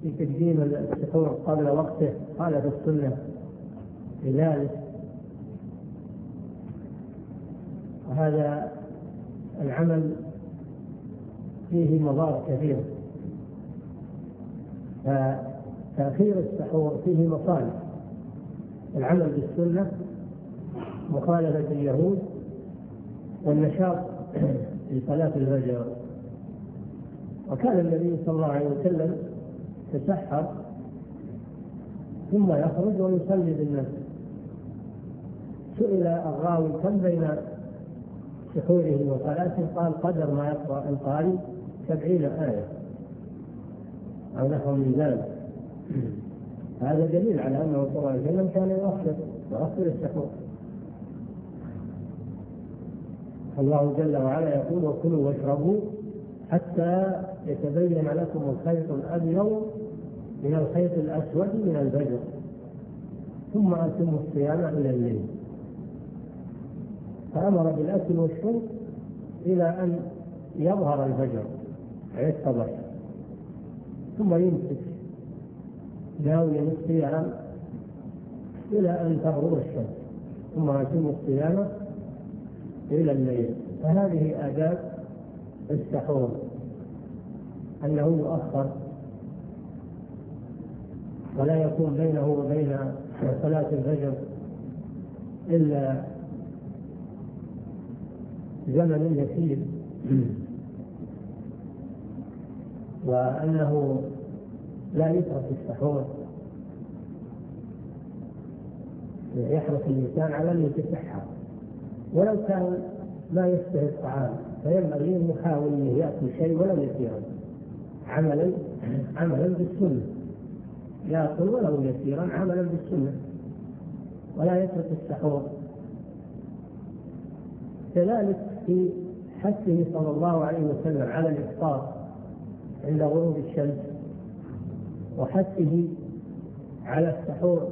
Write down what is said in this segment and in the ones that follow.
في تقديم السحور قبل وقته خالف السنة في ذلك. وهذا العمل فيه مضار كثيرة، فتأخير السحور فيه مصالح. العمل بالسنة، مخالفة اليهود، والنشاط في صلاة الفجر. وكان النبي صلى الله عليه وسلم يتسحر ثم يخرج ويصلي بالناس. سئل الراوي كم بين سحوره وصلاته؟ قال قدر ما يقرأ القارئ 70 آية أو نحو من ذلك. هذا دليل على أنه صلى الله عليه وسلم كان يؤخر السحور. الله جل وعلا يقول: وكلوا واشربوا حتى يتبين لكم الخيط الأبيض من الخيط الأسود من الفجر ثم أتموا الصيام إلى الليل. فأمر بالأكل والشرب إلى أن يظهر الفجر يتضح، ثم يمسك ناويا الصيام إلى أن تغرب الشمس، ثم أتموا الصيام إلى الليل. فهذه آداب السحور، أنه يؤخر ولا يكون بينه وبين صلاة الفجر إلا زمن يسير، وأنه لا يترك السحور، يحرص الإنسان على أن يتسحر ولو كان ما يشتهي الطعام، فينبغي أن يحاول أن يأكل شيء ولو يسيرا، عملا بالسنة، يأكل ولو يسيرا عملا بالسنة، ولا يترك السحور. كذلك في حثه صلى الله عليه وسلم على الإفطار عند غروب الشمس، وحثه على السحور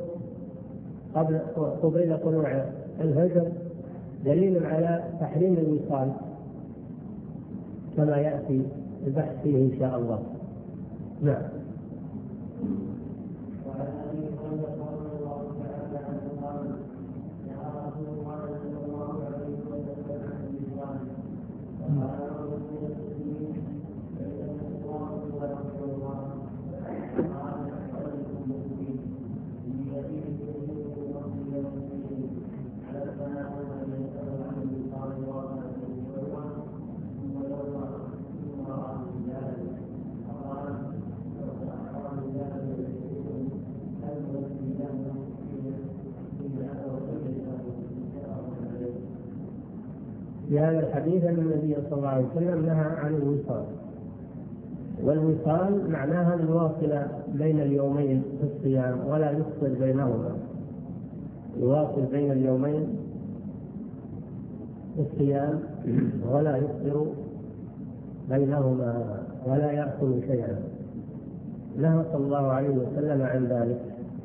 قبيل طلوع الفجر دليل على تحريم الوصال، كما يأتي البحث فيه إن شاء الله. نعم. في هذا الحديث أن النبي صلى الله عليه وسلم نهى عن الوصال، والوصال معناها أن يواصل بين اليومين في الصيام ولا يفصل بينهما، يواصل بين اليومين في الصيام ولا يفطر بينهما ولا يأكل شيئا. نهى صلى الله عليه وسلم عن ذلك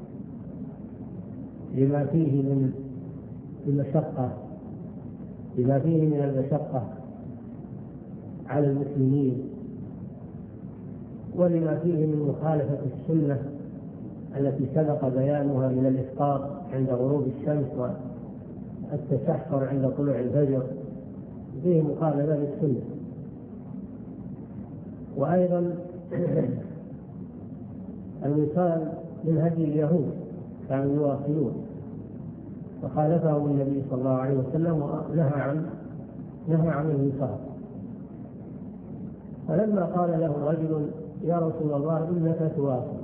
لما فيه من المشقة، بما فيه من المشقة على المسلمين، ولما فيه من مخالفة السنة التي سبق بيانها من الإفطار عند غروب الشمس والتسحر عند طلوع الفجر، فيه مخالفة للسنة. وأيضا الوصال من هدي اليهود، كانوا يواصلون، وخالفهم النبي صلى الله عليه وسلم ونهى عن الوصال. فلما قال له رجل: يا رسول الله إنك تواصل،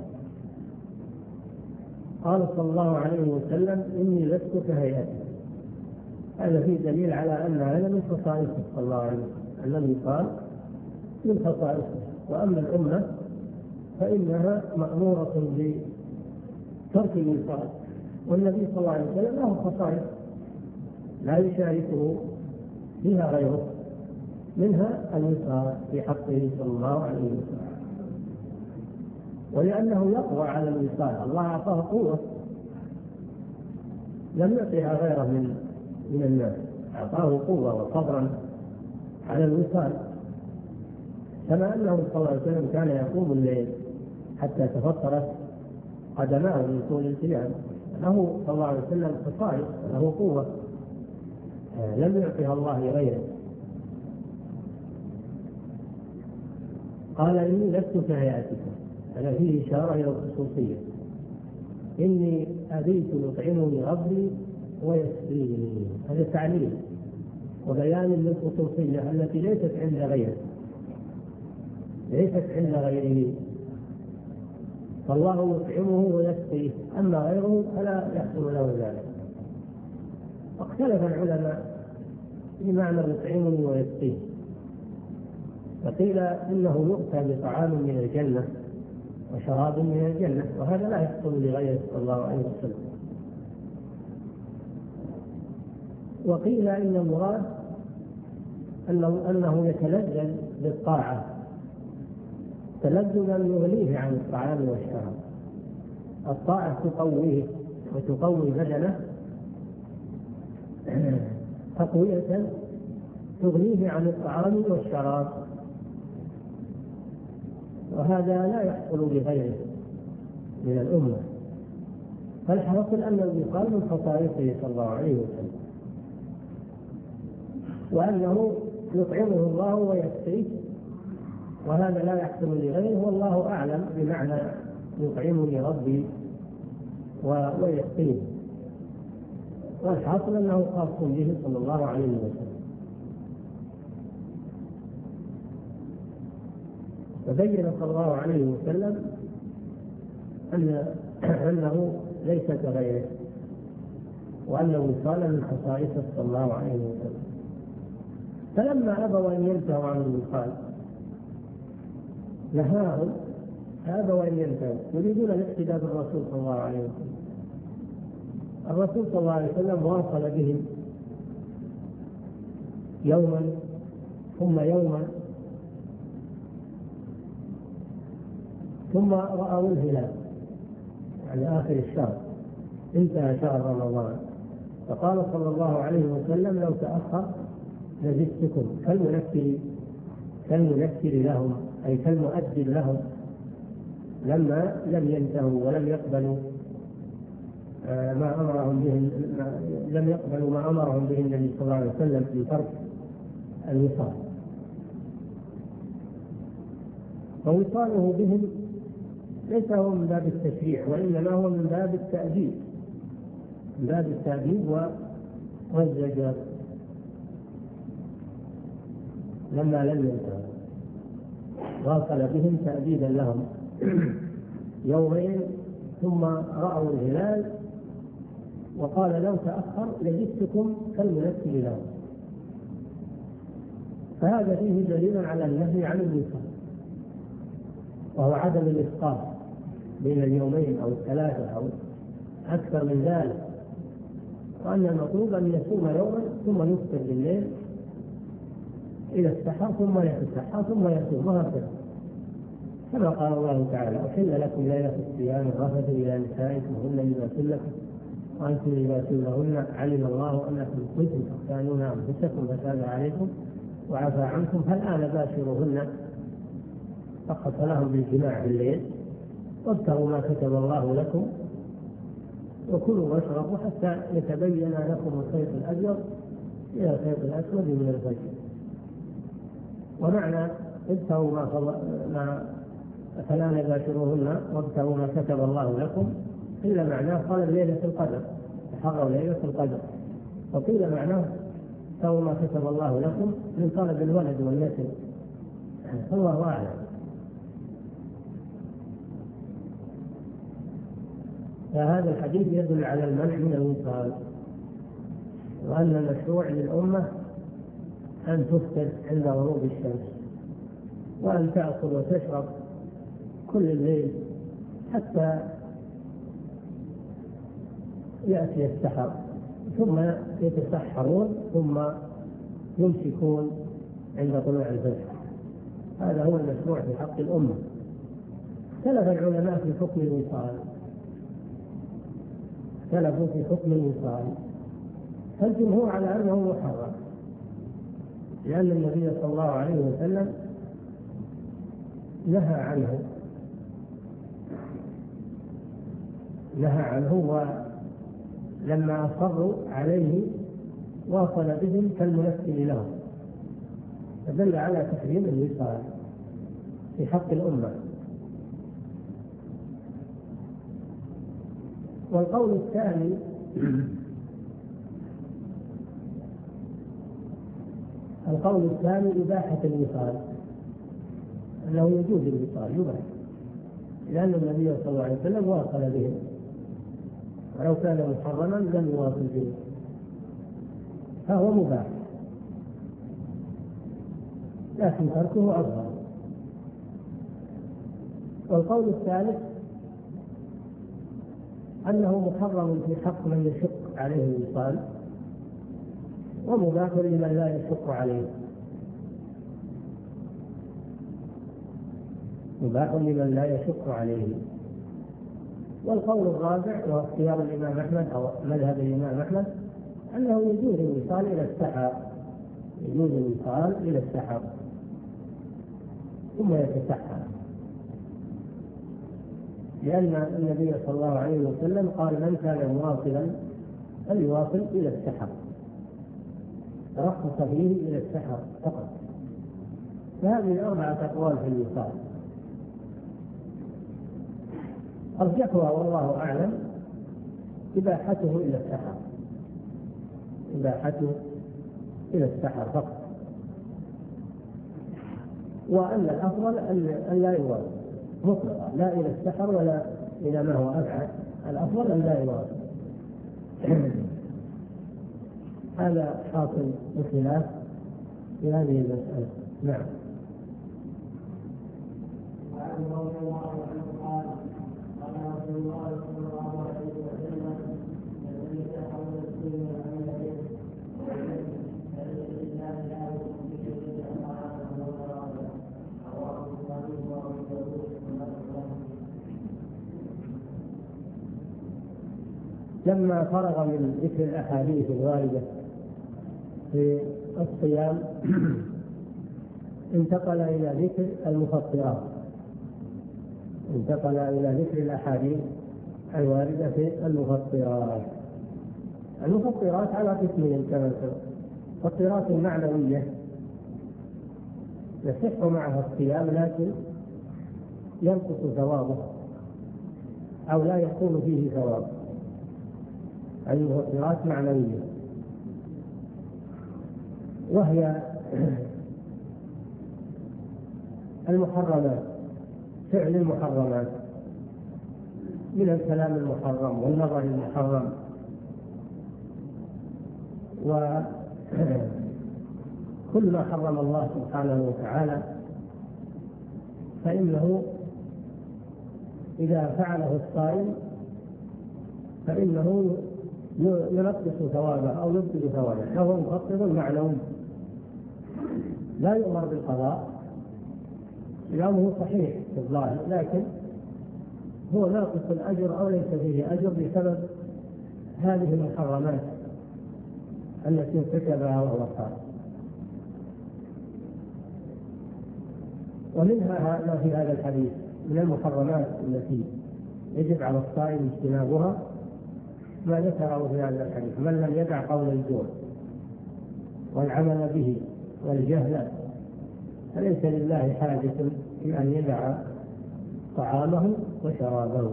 قال صلى الله عليه وسلم: إني لست كهيئتك. هذا فيه دليل على أن هذا من خصائصه صلى الله عليه وسلم، الذي قال من خصائصه. وأما الأمة فإنها مأمورة بترك الوصال، والنبي صلى الله عليه وسلم له خصائص لا يشاركه فيها غيره، منها الوصال في حقه صلى الله عليه وسلم. ولأنه يقوى على الوصال، الله أعطاه قوة لم يعطيها غيره من الناس، أعطاه قوة وصبرا على الوصال، كما أنه صلى الله عليه وسلم كان يقوم الليل حتى تفطرت قدماه من طول القيام. له صلى الله عليه وسلم خصائص، له قوة لم يعطها الله لغيره. قال إني لست كهيئتكم، هذا فيه إشارة إلى الخصوصية. إني أبيت يطعمني ربي ويسقيني، هذا تعليل وبيان للخصوصية التي ليست عند غيره، ليست عند غيره. فالله يطعمه ويسقيه، أما غيره فلا يحصل له ذلك. واختلف العلماء في معنى يطعمني ويسقيه، فقيل إنه يؤتى بطعام من الجنة وشراب من الجنة، وهذا لا يحصل لغيره صلى الله عليه وسلم. وقيل إن المراد أنه يتلذذ بالطاعة تلذذا يغنيه عن الطعام والشراب. الطاعة تقويه وتقوي بدنه تقوية تغنيه عن الطعام والشراب، وهذا لا يحصل لغيره من الأمة. فالحاصل أنه يقال من خصائصه صلى الله عليه وسلم، وأنه يطعمه الله ويسقيه، وهذا لا يحصل لغيره، والله أعلم بمعنى يطعمني ربي ويسقيه. والحاصل أنه خاص به صلى الله عليه وسلم. فبين صلى الله عليه وسلم أنه ليس كغيره، وأنه وصال من خصائصه صلى الله عليه وسلم. فلما أبوا أن ينتهوا عن الوصال نهاهم، أبوا أن ينتهوا، يريدون الاقتداء بالرسول صلى الله عليه وسلم. الرسول صلى الله عليه وسلم واصل بهم يوما ثم يوما، ثم رأوا الهلال يعني آخر الشهر، انتهى شهر رمضان، فقال صلى الله عليه وسلم لو تأخر لزدتكم، كالمنكر لهم أي كالمؤدب لهم لما لم ينتهوا ولم يقبلوا ما أمرهم به النبي صلى الله عليه وسلم في ترك الوصال. فوصاله بهم ليس هو من باب التشريع، وإنما هو من باب التأديب، من باب التأديب والزجر لما لم ينتهوا. واصل بهم تأديبا لهم يومين ثم رأوا الهلال، وقال لو تأخر لجدتكم كالمنكر لهم. فهذا فيه دليل على النهي عن الوصال، وهو عدم الإسقاط بين اليومين أو الثلاثة أو أكثر من ذلك، وأن المطلوب أن يصوم يوما ثم يفطر بالليل إلى السحر ثم يتسحر ثم يصوم، وهكذا كما قال الله تعالى أحل لكم ليلة الصيام الرفث إلى نسائكم هن لباس لكم وأنتم لباس لهن، علم الله أنكم كنتم تختانون أنفسكم فتاب عليكم وعفى عنكم، فالآن باشروهن فقط لهم بالجماع بالليل، وابتغوا ما كتب الله لكم وكلوا واشربوا حتى يتبين لكم الخيط الأبيض إلى الخيط الأسود من الفجر. ومعنى ابتغوا ما فلا نباشروهن وابتغوا ما كتب الله لكم إلا معناه قال ليلة القدر، تحروا ليلة القدر، وقيل معناه ابتغوا ما كتب الله لكم من طلب الولد والنسل، الله أعلم. فهذا الحديث يدل على المنع من الوصال، وأن المشروع للأمة أن تفطر عند غروب الشمس، وأن تأكل وتشرب كل الليل حتى يأتي السحر، ثم يتسحرون ثم يمسكون عند طلوع الفجر. هذا هو المشروع في حق الأمة. اختلف العلماء في حكم الوصال، اختلفوا في حكم الوصال، فالجمهور على أنه محرم، لأن النبي صلى الله عليه وسلم نهى عنه نهى عنه، ولما أصروا عليه واصل بهم كالمنفذ لهم، فدل على تحريم الوصال في حق الأمة. والقول الثاني إباحة الوصال، أنه يجوز الوصال يباح، لأن النبي صلى الله عليه وسلم واصل بهم، ولو كان محرما لم يواصل به، فهو مباح، لكن تركه أظهر. والقول الثالث أنه محرم في حق من يشق عليه الوصال، ومباح لمن لا يشق عليه، مباح لمن لا يشق عليه. والقول الرابع وهو اختيار الإمام أحمد أو مذهب الإمام أحمد أنه يجوز الوصال إلى السحر، يجوز الوصال إلى السحر ثم يتسحر، لأن النبي صلى الله عليه وسلم قال من كان مواصلا فليواصل إلى السحر، رخص فيه إلى السحر فقط. فهذه 4 أقوال في الوصال، أرجحها والله أعلم إباحته إلى السحر، إباحته إلى السحر فقط، وأن الأفضل أن لا يواصل مطلقا، لا إلى السحر ولا إلى ما هو أبعد، الأفضل أن لا يواصل. هذا حاصل الخلاف في هذه المسألة. نعم. لما فرغ من ذكر الأحاديث الواردة في الصيام انتقل إلى ذكر المفطرات، انتقل إلى ذكر الأحاديث الواردة في المفطرات. المفطرات على قسمين كما سبق: مفطرات معنوية يصح معها الصيام لكن ينقص ثوابه أو لا يكون فيه ثواب، هذه مفطرات معنوية، وهي المحرمات، فعل المحرمات من الكلام المحرم والنظر المحرم وكل ما حرم الله سبحانه وتعالى، فإنه إذا فعله الصائم فإنه ينقص ثوابه أو يبطل ثوابه، فهو مفطر معنوي لا يؤمر بالقضاء، صيامه صحيح في الظاهر لكن هو ناقص الأجر أو ليس فيه أجر بسبب هذه المحرمات التي ارتكبها وهو صائم. ومنها ما في هذا الحديث من المحرمات التي يجب على الصائم اجتنابها ما ذكره في هذا الحديث: من لم يدع قول الزور والعمل به والجهل فليس لله حاجة في أن يدع طعامه وشرابه.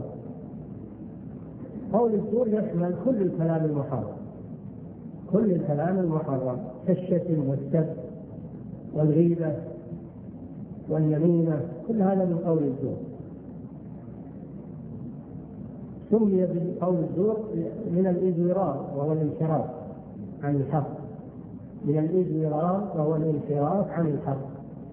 قول الزور يشمل كل الكلام المحرم، كل الكلام المحرم كالشتم والسب والغيبة واليمينة، كل هذا من قول الزور. سمي بقول الزور من الإزدراء وهو الانحراف عن الحق، من الإزدراء وهو الانحراف عن الحق.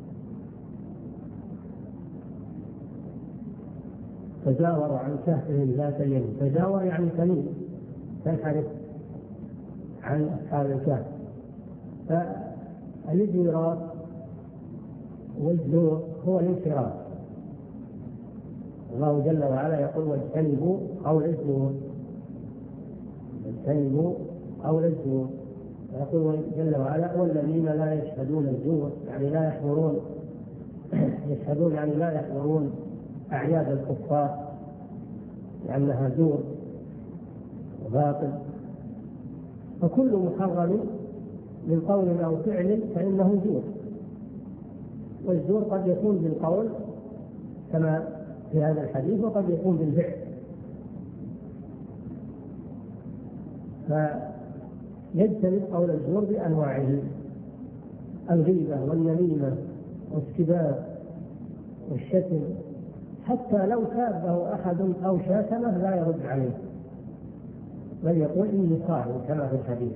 تجاور عن كهفهم ذات اليمين، تجاور يعني تميل تنحرف عن أصحاب الكهف. فالإزدراء والزور هو الانحراف. الله جل وعلا يقول: واجتنبوا قول الزور، واجتنبوا قول الزور. يقول جل وعلا: والذين لا يشهدون الزور، يعني لا يحضرون، يشهدون يعني لا يحضرون أعياد الكفار لأنها زور وباطل. فكل محرم من قول أو فعل فإنه زور، والزور قد يكون بالقول كما في هذا الحديث، وقد يكون بالفعل. فيجتنب قول الزور بأنواعه: الغيبة والنميمة والسباب والشتم، حتى لو سابه أحد أو شاتمه لا يرد عليه، بل يقول إني صائم كما في الحديث،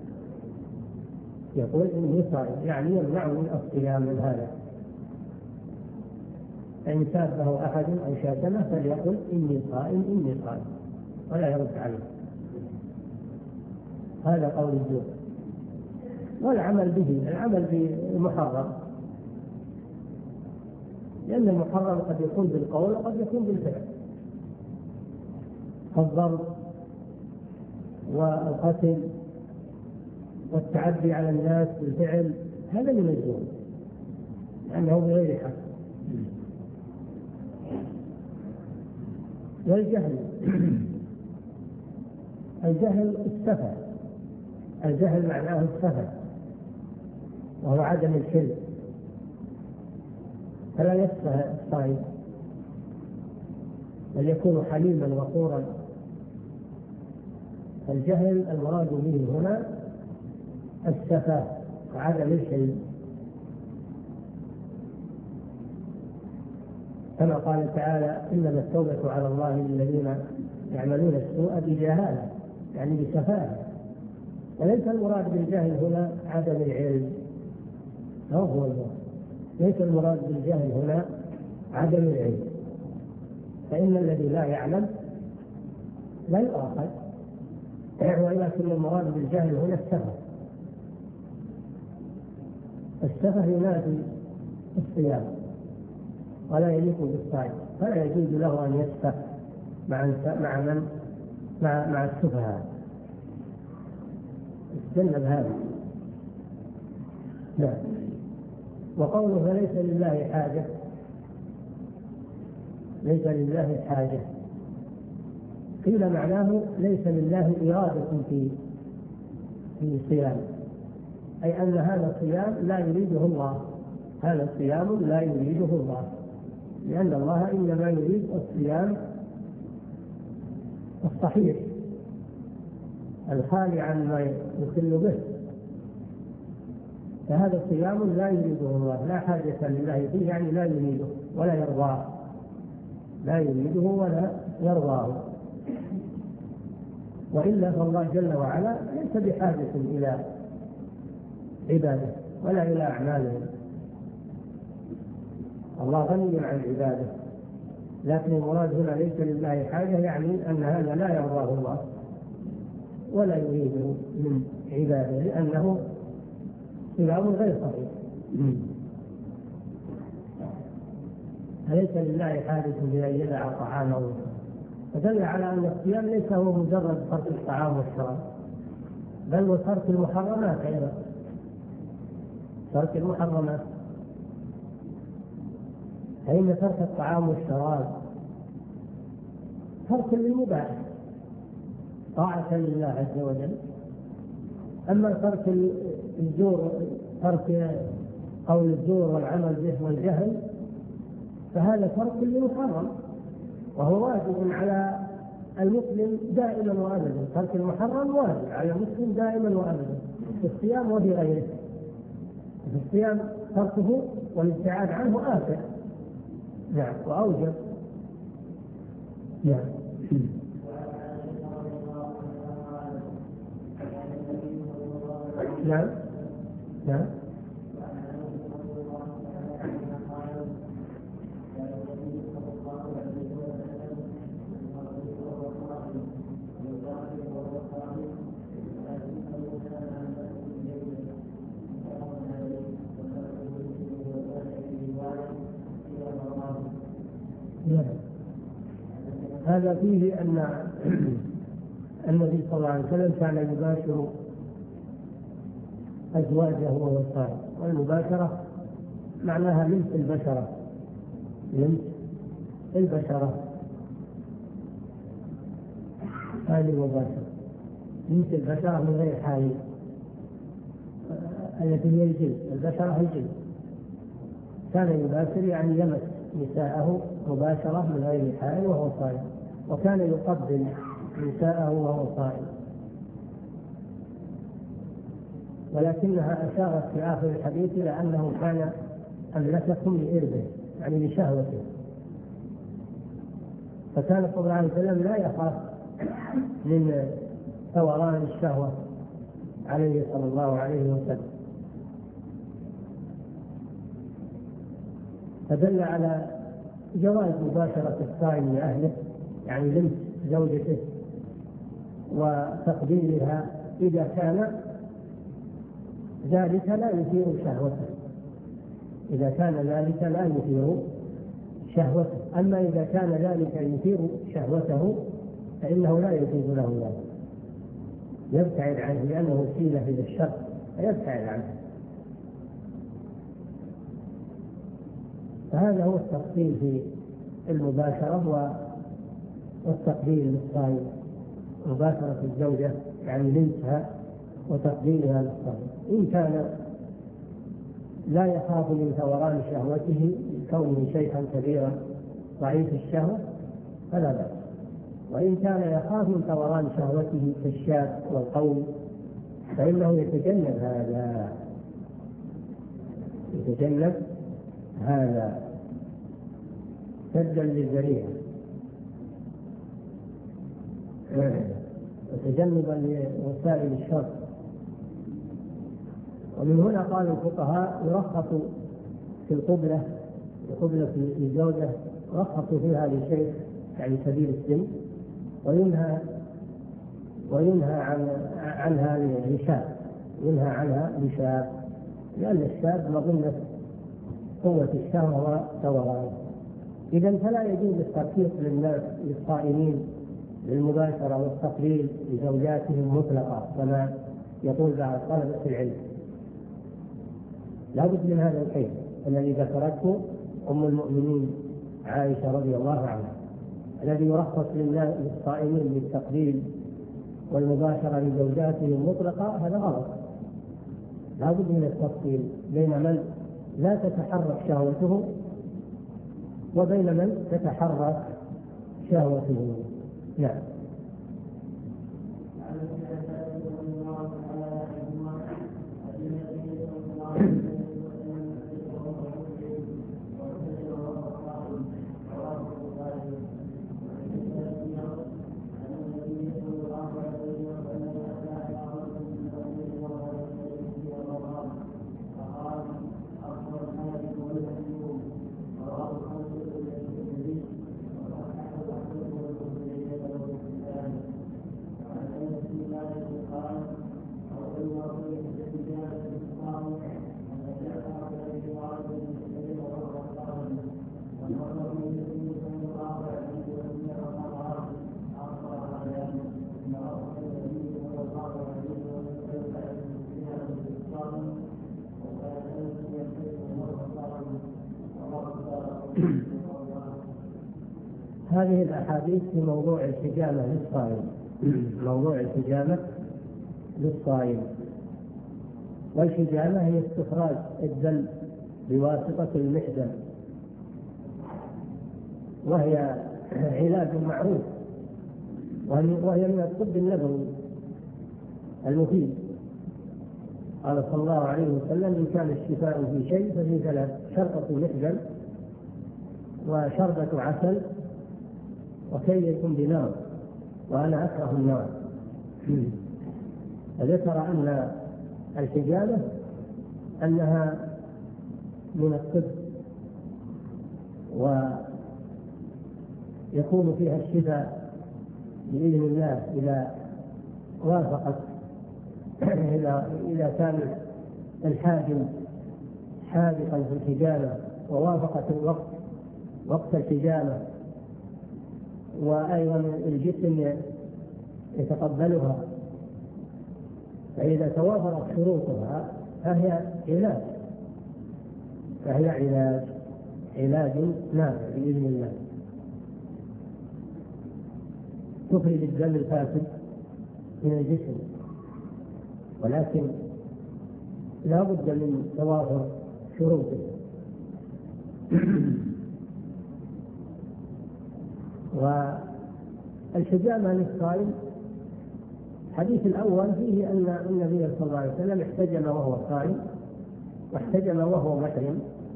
يقول إني صائم، يعني يمنع من الصيام من هذا. فإن سابه أحد أو شاتمه فليقل إني صائم إني صائم ولا يرد عليه. هذا قول الزور. والعمل به، العمل بالمحرم، لأن المحرم قد يكون بالقول وقد يكون بالفعل، كالضرب والقتل والتعدي على الناس بالفعل، هذا من الزور لأنه بغير حق. والجهل، الجهل السفه، الجهل معناه السفه، وهو عدم الحلم، فلا يسفه الصائم بل يكون حليما وقورا. الجهل المراد به هنا السفه وعدم الحلم، كما قال تعالى: إنما التوبة على الله للذين يعملون السوء بجهالة، يعني بسفاهة. وليس المراد بالجهل هنا عدم العلم، هو المراد، ليس المراد بالجهل هنا عدم العلم، فإن الذي لا يعلم لا يؤاخذ، ولكن المراد بالجهل هنا السفه. السفه ينافي الصيام ولا يليق بالصائم، فلا يجوز له أن يسفه مع السفهاء. استجنب هذا. لا. وقوله فليس لله حاجة، ليس لله حاجة قيل معناه ليس لله إرادة في الصيام، أي أن هذا الصيام لا يريده الله، هذا الصيام لا يريده الله، لأن الله إنما يريد الصيام الصحيح الخالي عن ما يخل به، فهذا صيام لا يريده الله، لا حاجة لله فيه، يعني لا يريده ولا يرضاه، لا يريده ولا يرضاه. وإلا فالله جل وعلا ليس بحاجة إلى عباده ولا إلى أعمالهم، الله غني عن عباده، لكن المراد هنا ليس لله حاجة، يعني أن هذا لا يرضاه الله ولا يريده من عباده، لأنه صيام غير صحيح. ليس لله حاجة بأن يدع طعامه، فدل على أن الصيام ليس هو مجرد ترك الطعام والشراب، بل وترك المحرمات أيضا، ترك المحرمات، فإن ترك الطعام والشراب ترك للمباح طاعة لله عز وجل. أما ترك الزور، ترك قول الزور والعمل به والجهل، فهذا ترك للمحرم، وهو واجب على المسلم دائما وأبدا. ترك المحرم واجب على المسلم دائما وأبدا في الصيام وفي غيره. في الصيام تركه والابتعاد عنه آثم، نعم، وأوجب. نعم. نعم. نعم. هذا فيه أن النبي صلى الله عليه وسلم كان يباشر أزواجه وهو صائم، والمباشرة معناها لمس البشرة، لمس البشرة، هذه مباشرة مثل البشرة من غير حائل التي هي الجلد، البشرة الجلد. كان يباشر يعني يمس نساءه مباشرة من غير حائل وهو صائم، وكان يقبل نساءه وهو صائم. ولكنها أشارت في آخر الحديث إلى أنه كان أملككم لإربه يعني لشهوته، فكان صلى الله عليه وسلم لا يخاف من ثوران الشهوة عليه صلى الله عليه وسلم. فدل على جواز مباشرة الصائم لأهله، يعني لمس زوجته وتقبيلها إذا كان ذلك لا يثير شهوته، إذا كان ذلك لا يثير شهوته. أما إذا كان ذلك يثير شهوته فإنه لا يجوز له ذلك، يبتعد عنه لأنه وسيلة إلى الشر فيبتعد عنه. فهذا هو التفصيل في المباشرة والتقبيل للصائم، مباشرة الزوجة يعني لمسها وتقبيلها للصائم. إن كان لا يخاف من ثوران شهوته كونه شيخا كبيرا ضعيف الشهوة فلا بأس، وإن كان يخاف من ثوران شهوته كالشاب والقوي فإنه يتجنب هذا سدا للذريعة وتجنبا لوسائل الشر. ومن هنا قال الفقهاء يرخص في القبلة الزوجة يرخص فيها لشيخ يعني كبير السن، وينهى عنها لشاب، لأن الشاب مظنة قوة الشهوة وثوران. إذن فلا يجوز الترخيص للصائمين للمباشرة والتقليل لزوجاتهم مطلقة كما يقول بعض طلبة العلم. لا بد من هذا الحين الذي ذكرته أم المؤمنين عائشة رضي الله عنها، الذي يرخص للصائمين بالتقليل والمباشرة لزوجاتهم مطلقة، هذا غلط. لا بد من التفصيل بين من لا تتحرك شهوته وبين من تتحرك شهوته. نعم. هذه الأحاديث في موضوع الحجامة للصائم. والحجامة هي استخراج الدم بواسطة المحجم، وهي علاج معروف، وهي من الطب النبوي المفيد. قال صلى الله عليه وسلم: إن كان الشفاء في شيء ففي ثلاث: شربة محجم، وشربة عسل، وكيل بنار، وأنا أكره النار. فذكر أن الحجامة أنها من الطب ويكون فيها الشفاء بإذن الله إذا وافقت، إذا كان الحاجم حاذقا في الحجامة ووافقت وقت الحجامة، وأيضا الجسم يتقبلها. فإذا توافرت شروطها فهي علاج نافع بإذن الله. تخرج الدم الفاسد من الجسم، ولكن لا بد من توافر شروطه. والحجامة للصائم الحديث الأول فيه أن النبي صلى الله عليه وسلم احتجم وهو صائم واحتجم وهو محرم.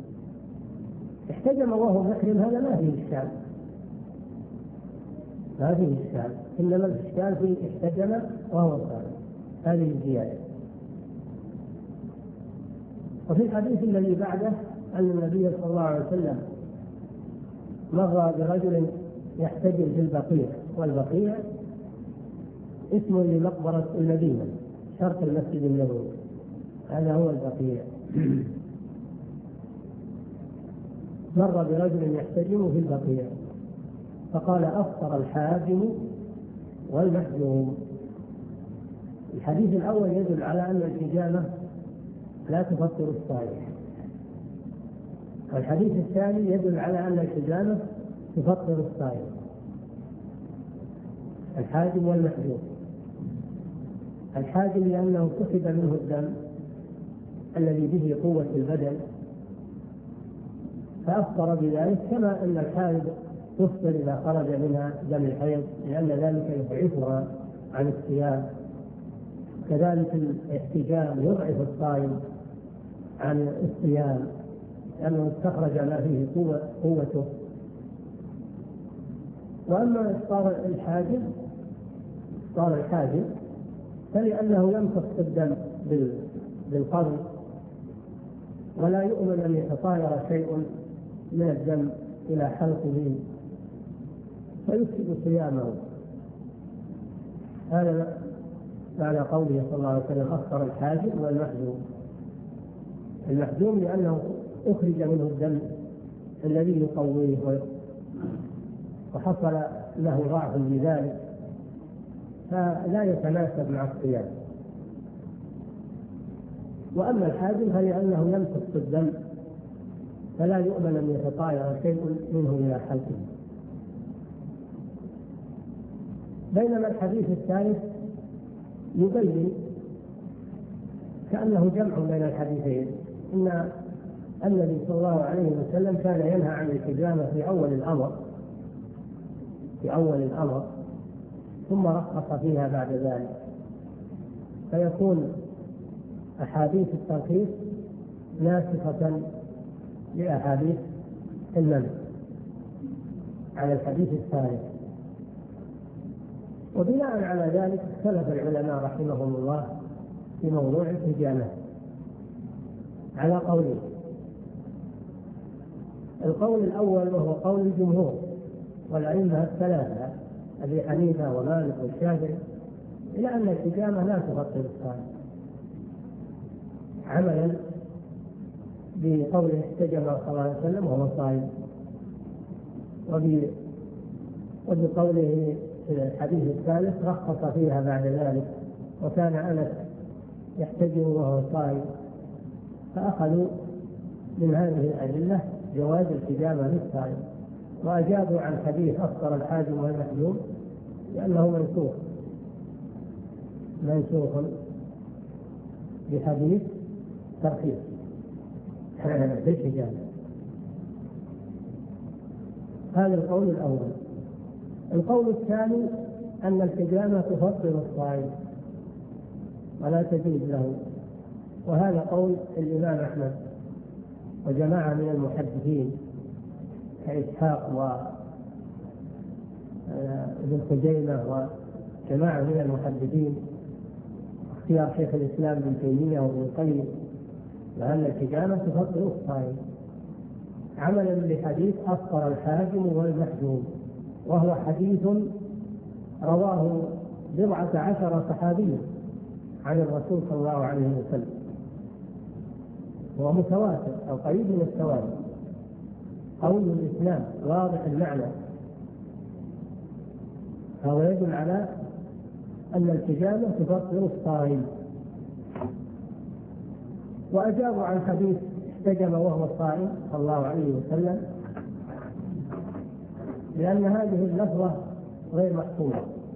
احتجم وهو محرم هذا ما فيه إشكال، ما فيه إشكال، إنما الإشكال في احتجم وهو صائم، هذه الزيادة. وفي الحديث الذي بعده أن النبي صلى الله عليه وسلم مر برجل يحتجم في البقيع، والبقيع اسم لمقبرة المدينة شرق المسجد النبوي، هذا هو البقيع. مر برجل يحتجم في البقيع فقال: أفطر الحاجم والمحجوم. الحديث الأول يدل على أن الحجامة لا تفطر الصائم، والحديث الثاني يدل على أن الحجامة تفطر الصائم، الحاجم والمحجوم. الحاجم لأنه سحب منه الدم الذي به قوة البدن فأفطر بذلك، كما أن الحائض تفطر إذا خرج منها دم الحيض لأن ذلك يضعفها عن الصيام. كذلك الاحتجام يضعف الصائم عن الصيام لأنه استخرج ما فيه قوته. وأما إفطار الحاجم فلأنه يمتص الدم بالقرن، ولا يؤمن أن يتطاير شيء من الدم إلى حلقه فيفسد صيامه. هذا معنى قوله صلى الله عليه وسلم: أفطر الحاجم والمحجوم. المحجوم لأنه أخرج منه الدم الذي يقويه وحصل له ضعف بذلك فلا يتناسب مع الصيام. وأما الحاجم فلأنه يمتص الدم فلا يؤمن أن يتطاير شيء منه إلى حلقه. بينما الحديث الثالث يبين كأنه جمع بين الحديثين، إن النبي صلى الله عليه وسلم كان ينهى عن الحجامة في أول الأمر ثم رخص فيها بعد ذلك، فيكون أحاديث الترخيص ناسخة لأحاديث المنع على الحديث الثالث. وبناء على ذلك اختلف العلماء رحمهم الله في موضوع الحجامة على قولين. القول الأول وهو قول الجمهور والأئمة الثلاثة أبي حنيفة ومالك والشافعي إلى أن الحجامة لا تفطر الصائم، عملا بقوله احتجم صلى الله عليه وسلم وهو صائم، وبقوله في الحديث الثالث رخص فيها بعد ذلك، وكان أنس يحتجم وهو صائم، فأخذوا من هذه الأدلة جواز الحجامة للصائم، وأجابوا عن حديث أفطر الحاجم والمحجوم لأنه منسوخ بحديث ترخيص بالحجامة. هذا القول الأول. القول الثاني أن الحجامة تفطر الصائم ولا تجوز له، وهذا قول الإمام أحمد وجماعة من المحدثين كإسحاق وابن خزيمة وجماعة من المحدثين، اختيار شيخ الإسلام ابن تيمية وابن القيم، لأن الحجامة تفطر الصائم عملا بحديث أفطر الحاجم والمحجوم، وهو حديث رواه 14 صحابيا عن الرسول صلى الله عليه وسلم، هو متواتر أو قريب من التواتر، قول الإسلام واضح المعنى. هذا يدل على أن الحجامة تفطر الصائم. وأجابوا عن حديث احتجم وهو صائم صلى الله عليه وسلم لأن هذه اللفظة غير محفوظة،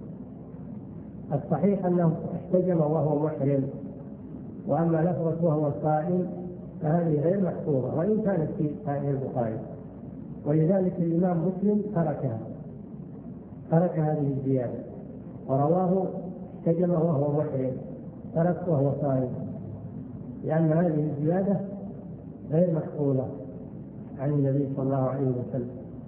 الصحيح أنه احتجم وهو محرم، وأما لفظة وهو صائم فهذه غير محفوظة وإن كانت في صحيح البخاري، ولذلك الإمام مسلم ترك هذه الزيادة ورواه احتجم وهو محرم، ترك وهو صائم، لأن هذه الزيادة غير محفوظة عن النبي صلى الله عليه وسلم.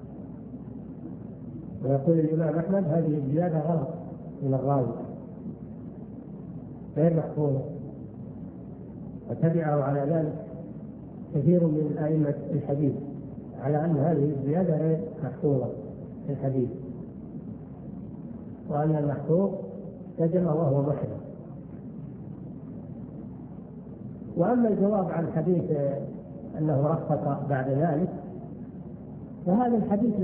ويقول الإمام أحمد هذه الزيادة غلط من الراوي، غير محفوظة، وتبعه على ذلك كثير من أئمة الحديث على أن هذه الزيادة غير محفوظة في الحديث، وأن المحفوظ احتجم وهو محرم. وأما الجواب عن حديث أنه رخص بعد ذلك فهذا الحديث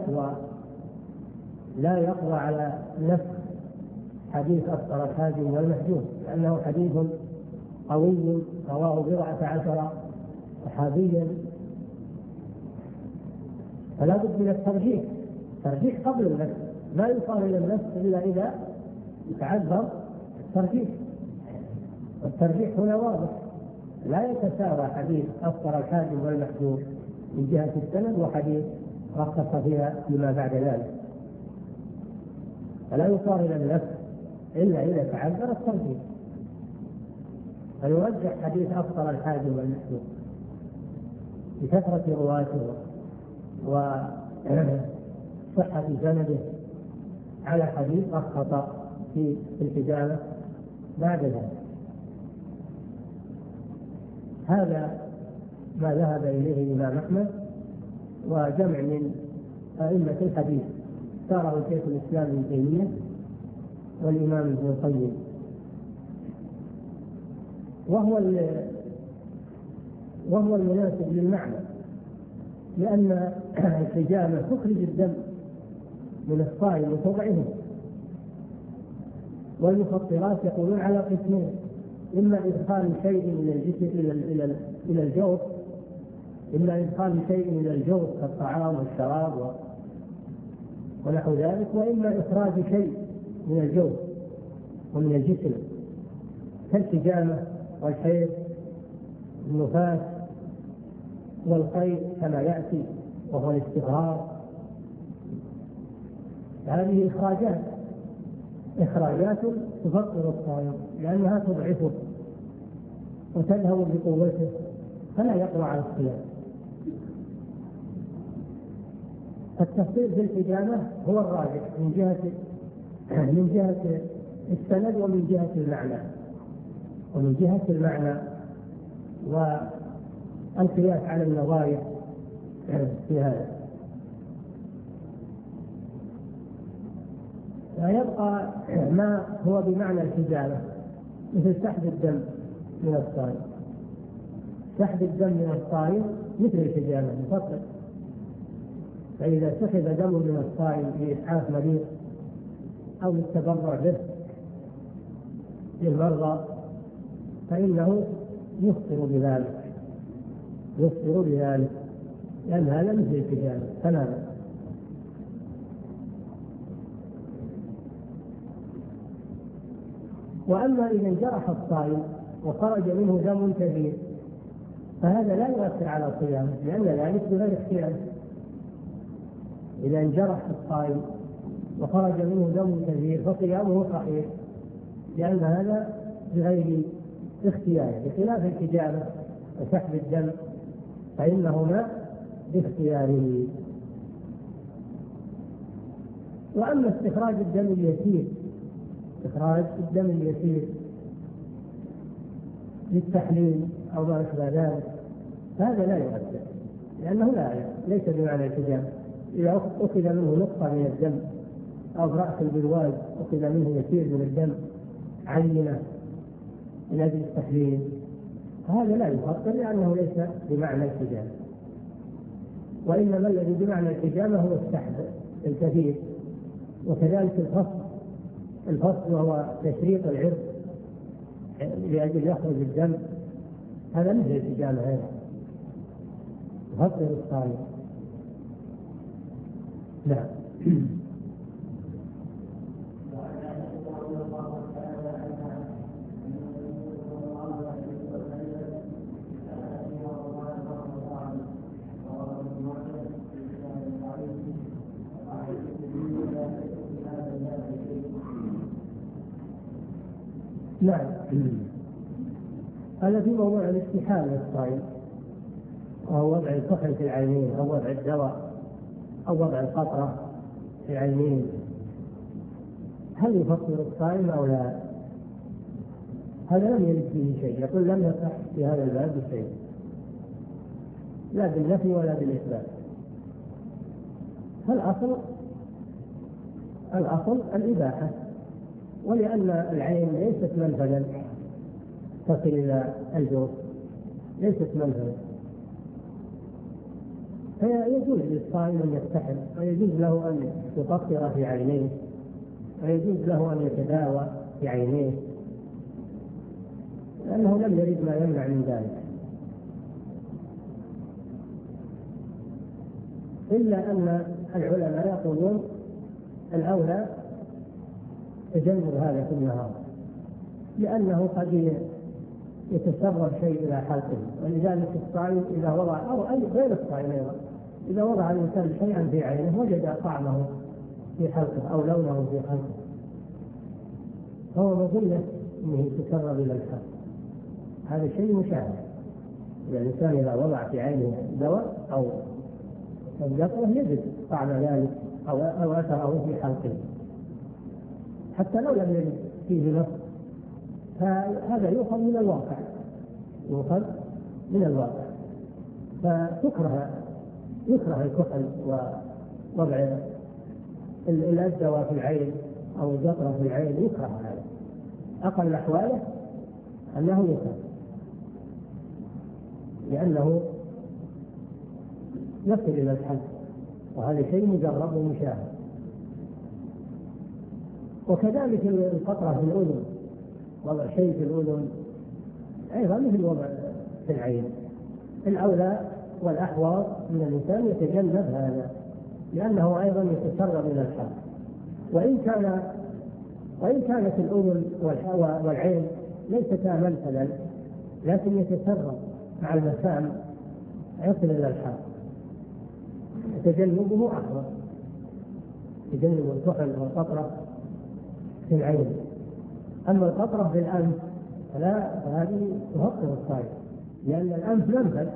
لا يقوى على نفس حديث أفطر الحاجم والمحجوم، لأنه حديث قوي رواه 14 صحابيا، فلا بد من الترجيح قبل النفس، لا يصار إلى النفس إلا إذا يتعذر الترجيح، والترجيح هنا واضح، لا يتساوى حديث أفطر الحاجم والمحجوم من جهة السند وحديث رخص فيها لما بعد ذلك، فلا يصار إلى النفس إلا إذا تعذر الترجيح. فيرجح حديث أفطر الحاجم والمحجوم بكثرة رواته وصحة سنده على حديث رخص في الحجامة بعد ذلك. هذا ما ذهب إليه الإمام أحمد وجمع من أئمة الحديث، اختاره شيخ الإسلام ابن تيمية والإمام ابن القيم، وهو المناسب للمعنى، لأن الحجامة تخرج الدم من الصائم وتضعه. والمفطرات يقولون على قسمين: إما إدخال شيء من الجسم إلى الجوف، إما إدخال شيء إلى الجوف كالطعام والشراب ونحو ذلك، وإما إخراج شيء من الجوف ومن الجسم كالحجامة والحيض النفاس والقيء كما يأتي وهو الاستغرار. هذه إخراجات تفطر الصائم لأنها تضعفه وتذهب بقوته فلا يقوى على الصيام. التفصيل في الحجامة هو الراجح من جهة السند ومن جهة المعنى والقياس على النظائر في هذا. ويبقى ما هو بمعنى الحجامة مثل سحب الدم من الصائم. سحب الدم من الصائم مثل الحجامة مفطر، فإذا سحب دم من الصائم لإسعاف مريض أو للتبرع به للمرضى فإنه يفطر بذلك لأن هذا مثل الحجامة تماما. وأما إذا انجرح الصائم وخرج منه دم كثير فهذا لا يؤثر على صيامه، لأن ذلك بغير اختيار. إذا انجرح الصائم وخرج منه دم كثير فصيامه صحيح، لأن هذا بغير اختيار، بخلاف الحجامة وسحب الدم فإنهما باختياره. وأما استخراج الدم اليسير للتحليل أو ما أشبه ذلك هذا لا يؤثر، لأنه ليس بمعنى الحجامة. إذا أخذ منه نقطة من الدم أو رأس البرواز أخذ منه يسير من الدم عينة من أجل التحليل هذا لا يؤثر، لأنه ليس بمعنى الحجامة. وإنما الذي بمعنى الحجامة هو السحب الكثير، وكذلك الفصل وهو تشريط العرق لأجل يخرج الدم، هذا مثل الحجامة، هذا يفطر الصائم. نعم. نعم. هذا في موضوع الاستحالة للصائم، أو وضع الكحل في العينين، أو وضع الدواء، أو وضع القطرة في العينين، هل يفطر الصائم أو لا؟ هذا لم يرد فيه شيء، يقول لم يصح في هذا الباب شيء، لا بالنفي ولا بالإثبات. الأصل الإباحة، ولأن العين ليست منفذا تصل إلى الجوف، ليست منفذا، فيجوز للصائم أن يستحل، ويجوز له أن يقطر في عينيه، ويجوز له أن يتداوى في عينيه، لأنه لم يرد ما يمنع من ذلك، إلا أن العلماء يقولون الأولى تجنب هذا في النهار، لأنه قد يتسرب شيء إلى حلقه، ولذلك الصائم إذا وضع، أو أي غير الصائم أيضا، إذا وضع الإنسان شيئا في عينه وجد طعمه في حلقه أو لونه في حلقه، فهو مظنة أنه يتسرب إلى الحلق، هذا شيء مشاهد. الإنسان إذا وضع في عينه دواء أو قطرة يجد طعم ذلك أو أثره في حلقه، حتى لو لم يجد فيه نص، فهذا يؤخذ من الواقع، يؤخذ من الواقع. يكره الكحل ووضع الدواء في العين أو القطرة في العين، يكره هذا، أقل أحواله أنه يكره، لأنه يصل إلى الحد، وهذا شيء مجرب ومشاهد. وكذلك القطرة في الأذن، وضع شيء في الأذن أيضا مثل وضع في العين، الأولى والأحوط من الإنسان يتجنب هذا، لأنه أيضا يتسرب إلى الحد. وإن كانت الأذن والعين ليستا منفذا، لكن يتسرب مع المسام يصل إلى الحد، تجنبه أحوط، تجنب الكحل والقطرة في العين. أما القطرة في الأنف فهذه تفطر الصائم، لأن الأنف منفذ،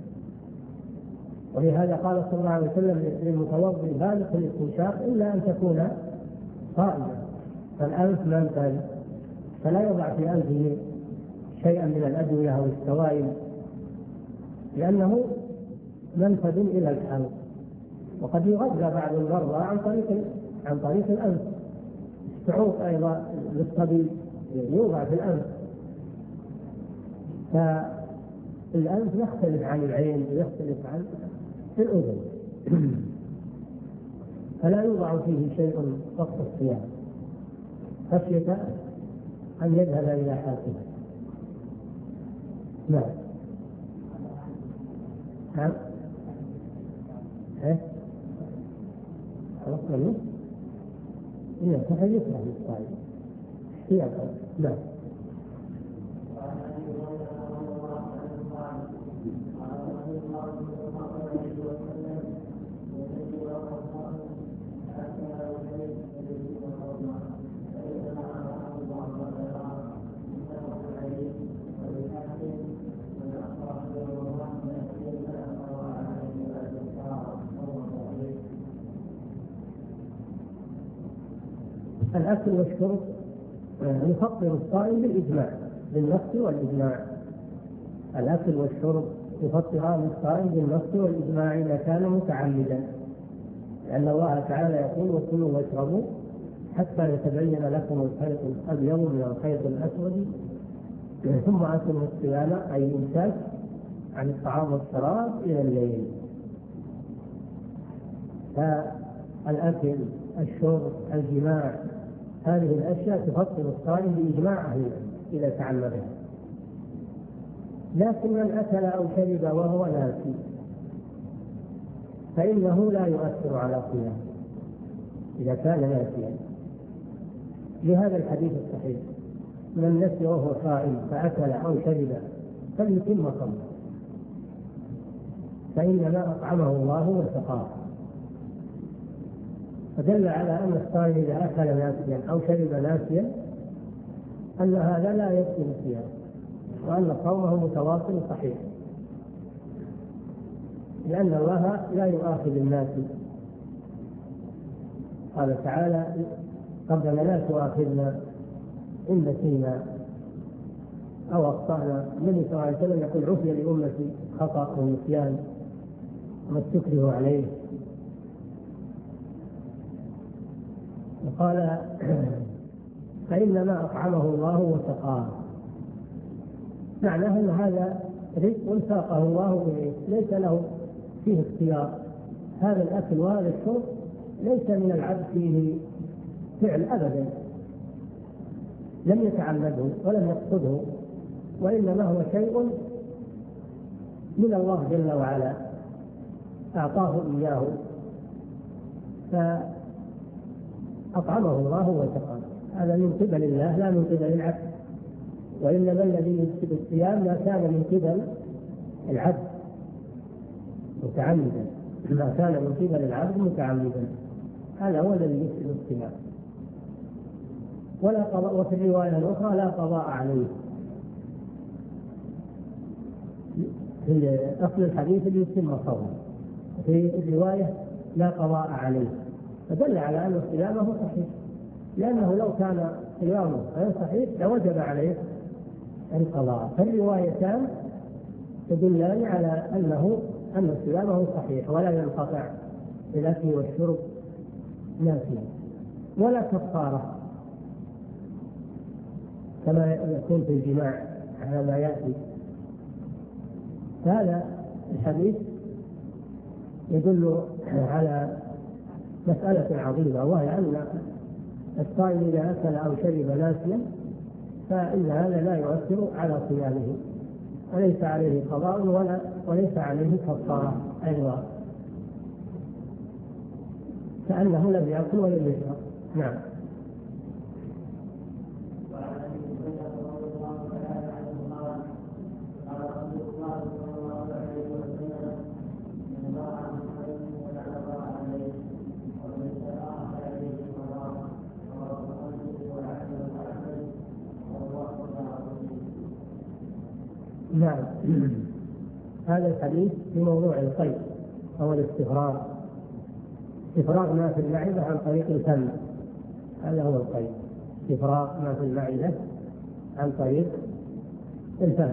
ولهذا قال صلى الله عليه وسلم للمتوضئ بالغ الاستنشاق إلا أن تكون صائما، فالأنف منفذ، فلا يضع في أنفه شيئا من الأدوية أو السوائل، لأنه منفذ إلى الحلق. وقد يغذى بعض المرضى عن طريق الأنف، السعوط أيضا للصبي يوضع في الأنف، فالأنف يختلف عن العين ويختلف عن الأذن، فلا يوضع فيه شيء وقت الصيام خشية أن يذهب إلى حالته. نعم. نعم. خلاص منه؟ إنه فحل يكره للصائم احتياطا. نعم. الأكل والشرب يفطر الصائم بالإجماع، بالنص والإجماع. الأكل والشرب يفطران الصائم بالنص والإجماع إذا كان متعمدا، لأن الله تعالى يقول: وكلوا واشربوا حتى يتبين لكم الخيط الأبيض من الخيط الأسود ثم أتموا الصيام، أي الإمساك عن الطعام والشراب إلى الليل. فالأكل، الشرب، الجماع، هذه الأشياء تفطر الصائم بإجماع أهل العلم إذا تعمدها. لكن من أكل أو شرب وهو ناسي فإنه لا يؤثر على صيامه إذا كان ناسيا، لهذا الحديث الصحيح: من نسي وهو صائم فأكل أو شرب فليتم صومه فإنما أطعمه الله وسقاه. فدل على أن الصائم إذا أكل ناسيا أو شرب ناسيا أن هذا لا يبطل الصيام، وأن صومه متواصل صحيح، لأن الله لا يؤاخذ الناس. قال تعالى: ربنا لا تؤاخذنا إن نسينا أو أخطأنا. النبي صلى الله عليه وسلم يقول: عفي لأمتي خطأ ونسيان ما استكره عليه. وقال: فإنما أطعمه الله وسقاه. معناه أن هذا رزق ساقه الله إليه، ليس له فيه اختيار. هذا الأكل وهذا الشرب ليس من العبد فيه فعل أبدا، لم يتعمده ولم يقصده، وإنما هو شيء من الله جل وعلا أعطاه إياه، فأطعمه الله وسقاه. هذا من قبل الله لا من قبل العبد، وإنما الذي يفسد الصيام ما كان من قبل العبد متعمدا، ما كان من قبل العبد متعمدا، هذا هو الذي يفسد الصيام. ولا قضاء. وفي الرواية الأخرى: لا قضاء عليه. في أصل الحديث اللي يتم صومه، في الرواية: لا قضاء عليه، فدل على أن صيامه صحيح، لأنه لو كان صيامه غير صحيح لوجب عليه القضاء. فالروايتان تدلان على أن صيامه صحيح ولا ينقطع بالأكل والشرب ناسيا، ولا كفارة كما يكون في الجماع على ما يأتي. هذا الحديث يدل على مسألة عظيمة، وهي أن الصائم إذا أكل أو شرب ناسيا فإن هذا لا يؤثر على صيامه، وليس عليه قضاء وليس عليه كفارة أيضا، كأنه لم يأكل ولم يشرب. نعم. نعم. هذا الحديث في موضوع القيء أو الاستفراغ، استفراغ ما في المعدة عن طريق الفم، هذا هو القيء، استفراغ ما في المعدة عن طريق الفم.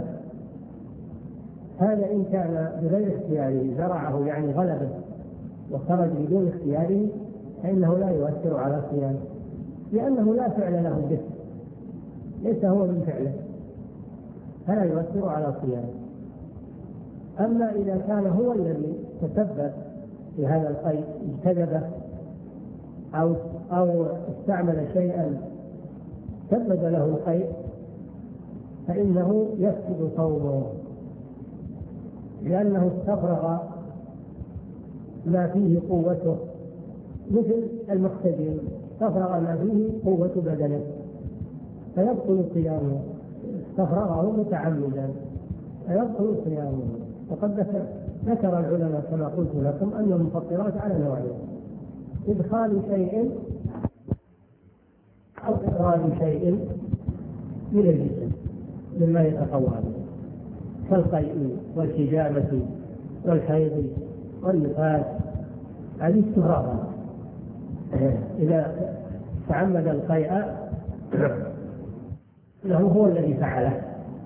هذا إن كان بغير اختياره زرعه، يعني غلبه وخرج بدون اختياره، فإنه لا يؤثر على صيامه، لأنه لا فعل له به، ليس هو من فعله، فلا يؤثر على صيامه. أما إذا كان هو الذي تسبب في هذا القيء، اجتذبه أو استعمل شيئا سبب له القيء، فإنه يفسد صومه، لأنه استفرغ ما فيه قوته، مثل المختبر استفرغ ما فيه قوة بدنه فيبطل صيامه، استفرغه متعمدا فيبطل صيامه. وقد ذكر العلماء كما قلت لكم أن المفطرات على نوعين: إدخال شيء أو إخراج شيء من الجسم مما يتقوى به، كالقيء والحجامة والحيض والنفاس، هذه استفراغات. إذا تعمد القيء له هو الذي فعله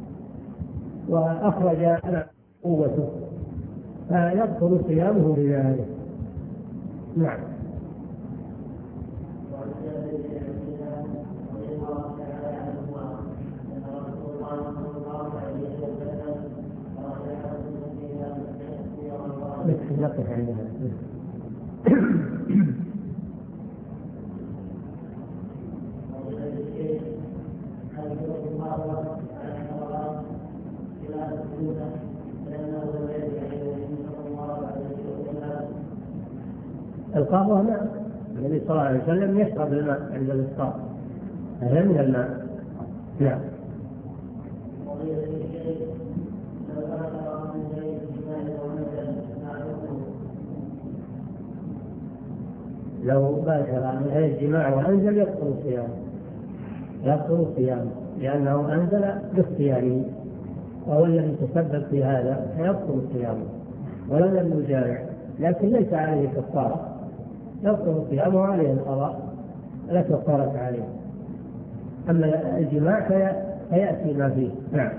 وأخرج قوته فيبطل صيامه بذلك. نعم. نقف عندنا. القهوة ماء، النبي صلى الله عليه وسلم يشرب الماء عند الإفطار، هذا من الماء. نعم. لو باشر من غير الجماع وأنزل يبطل صيامه، يبطل صيامه لأنه أنزل باختياره وهو الذي تسبب في هذا، فيبطل صيامه ولو لم يجامع، لكن ليس عليه كفارة، يبطل صيامه عليه القضاء لا كفارة عليه. أما الجماع فيأتي ما فيه. نعم.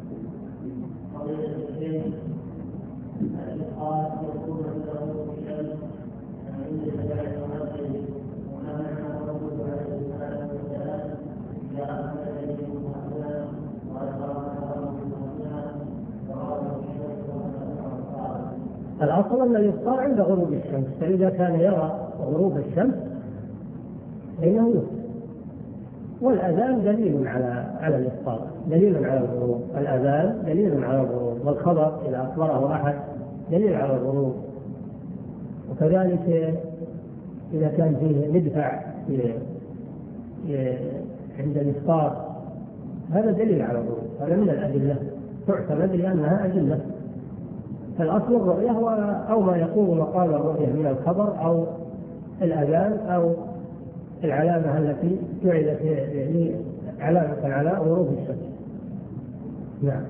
الأصل أن الإفطار عند غروب الشمس، فإذا كان يرى غروب الشمس فإنه يفطر. والأذان دليل على الإفطار، دليل على الغروب، الأذان دليل على الغروب، والخبر إذا أخبره أحد دليل على الغروب. وكذلك إذا كان فيه مدفع عند الإفطار هذا دليل على الغروب، هذا من الأدلة تعتمد لأنها أدلة. فالأصل الرؤية أو ما يقوم مقام الرؤية من الخبر أو الأذان أو العلامة التي جعلت يعني علامة على غروب الشمس. نعم.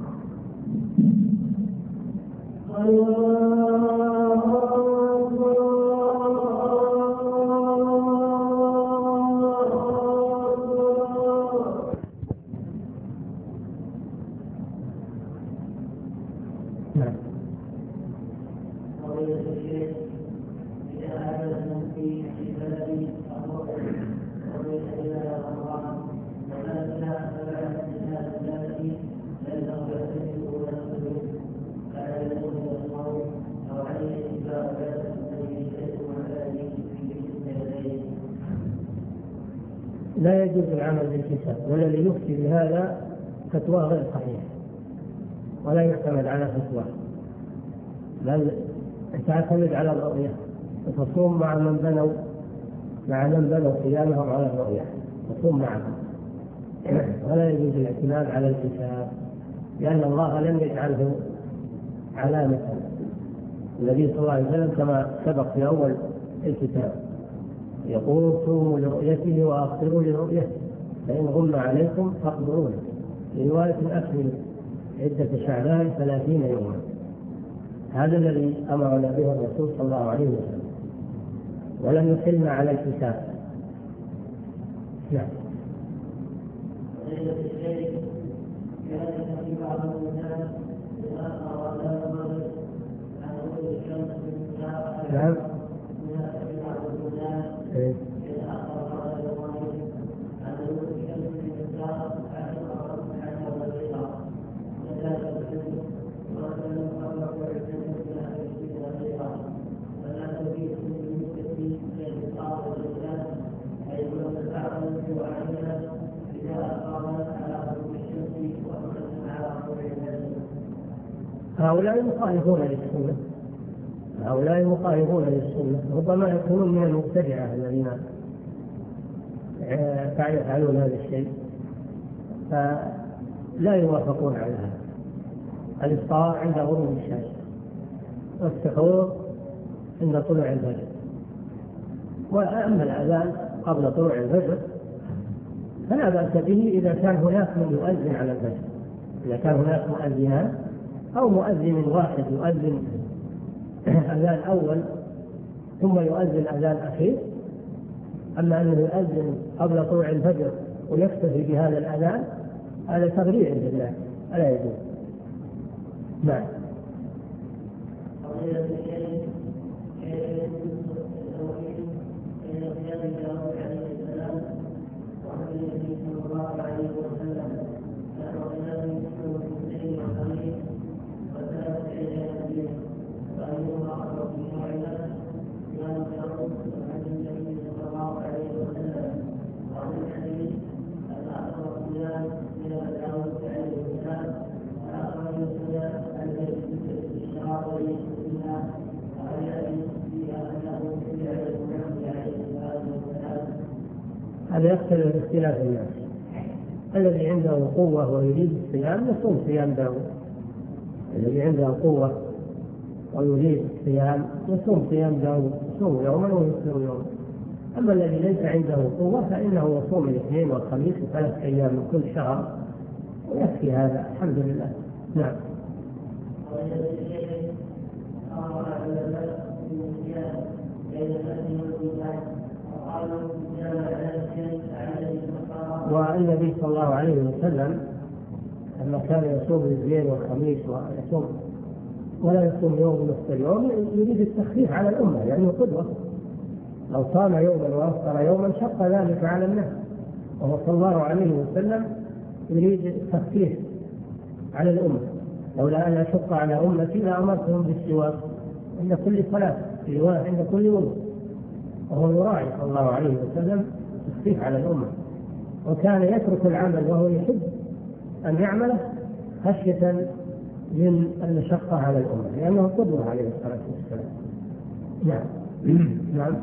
لا يجوز العمل بالكتاب، والذي يفتي بهذا فتوى غير صحيحة ولا يعتمد على فتوى، بل تعتمد على الرؤية وتصوم مع من بنوا صيامهم على الرؤية، تصوم معهم. ولا يجوز الاعتماد على الكتاب لأن الله لم يجعله علامة. النبي صلى الله عليه وسلم كما سبق في أول الكتاب يقول صوموا لرؤيته وأفطروا لرؤيته فإن غم عليكم فاقدروا له. في رواية أكمل عدة شعبان 30 يوما. هذا الذي أمرنا به الرسول صلى الله عليه وسلم ولم يحلنا على الكتاب. نعم. نعم. هؤلاء مخالفون للسنة، ربما يكونون من المبتدعة الذين يفعلون هذا الشيء، فلا يوافقون على هذا. الإفطار عند غروب الشمس والسحور عند طلوع الفجر، وأما الأذان قبل طلوع الفجر فلا بأس به إذا كان هناك من يؤذن على الفجر، إذا كان هناك مؤذنان أو مؤذن واحد يؤذن أذان أول ثم يؤذن أذان أخير. أما أنه يؤذن قبل طلوع الفجر ويكتفي بهذا الأذان هذا تغرير بالله، ألا يجوز. نعم. هذا يختلف باختلاف الناس. الذي عنده قوة ويريد الصيام يصوم صيام داود، الذي عنده قوة ويريد الصيام يصوم صيام داود، يصوم يوما ويفطر يوما. أما الذي ليس عنده قوة فإنه يصوم الاثنين والخميس وثلاث أيام من كل شهر ويكفي هذا الحمد لله. نعم. والنبي صلى الله عليه وسلم لما كان يصوم الاثنين والخميس ويصوم ولا يصوم يوم نصف اليوم يريد التخفيف على الأمة لأنه يعني قدوة. لو صام يوما وافطر يوما شق ذلك على الناس، وهو صلى الله عليه وسلم يريد التخفيف على الأمة. لولا أن أشق على أمتي لأمرتهم بالسواك عند كل صلاة عند كل وضوء، وهو يراعي صلى الله عليه وسلم التخفيف على الأمة، وكان يترك العمل وهو يحب أن يعمله خشية من المشقة على الأمة لأنه قدوة عليه الصلاة والسلام. نعم. نعم.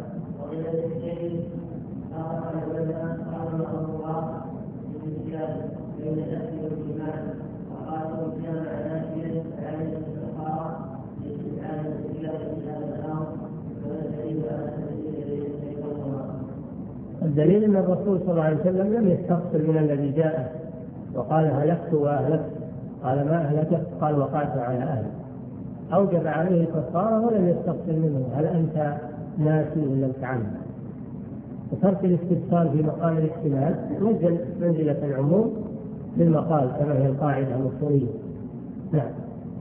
الدليل أن الرسول صلى الله عليه وسلم لم يستفصل من الذي جاء وقال هلكت وأهلكت، قال ما أهلكت، قال وقعت على أهلي. أوجب عليه الكفارة ولم يستفصل منه هل أنت ناسي ولا متعمد. وترك الاستفصال في مقام الاحتمال نزل منزلة العموم بالمقال كما هي القاعدة الأصولية. نعم.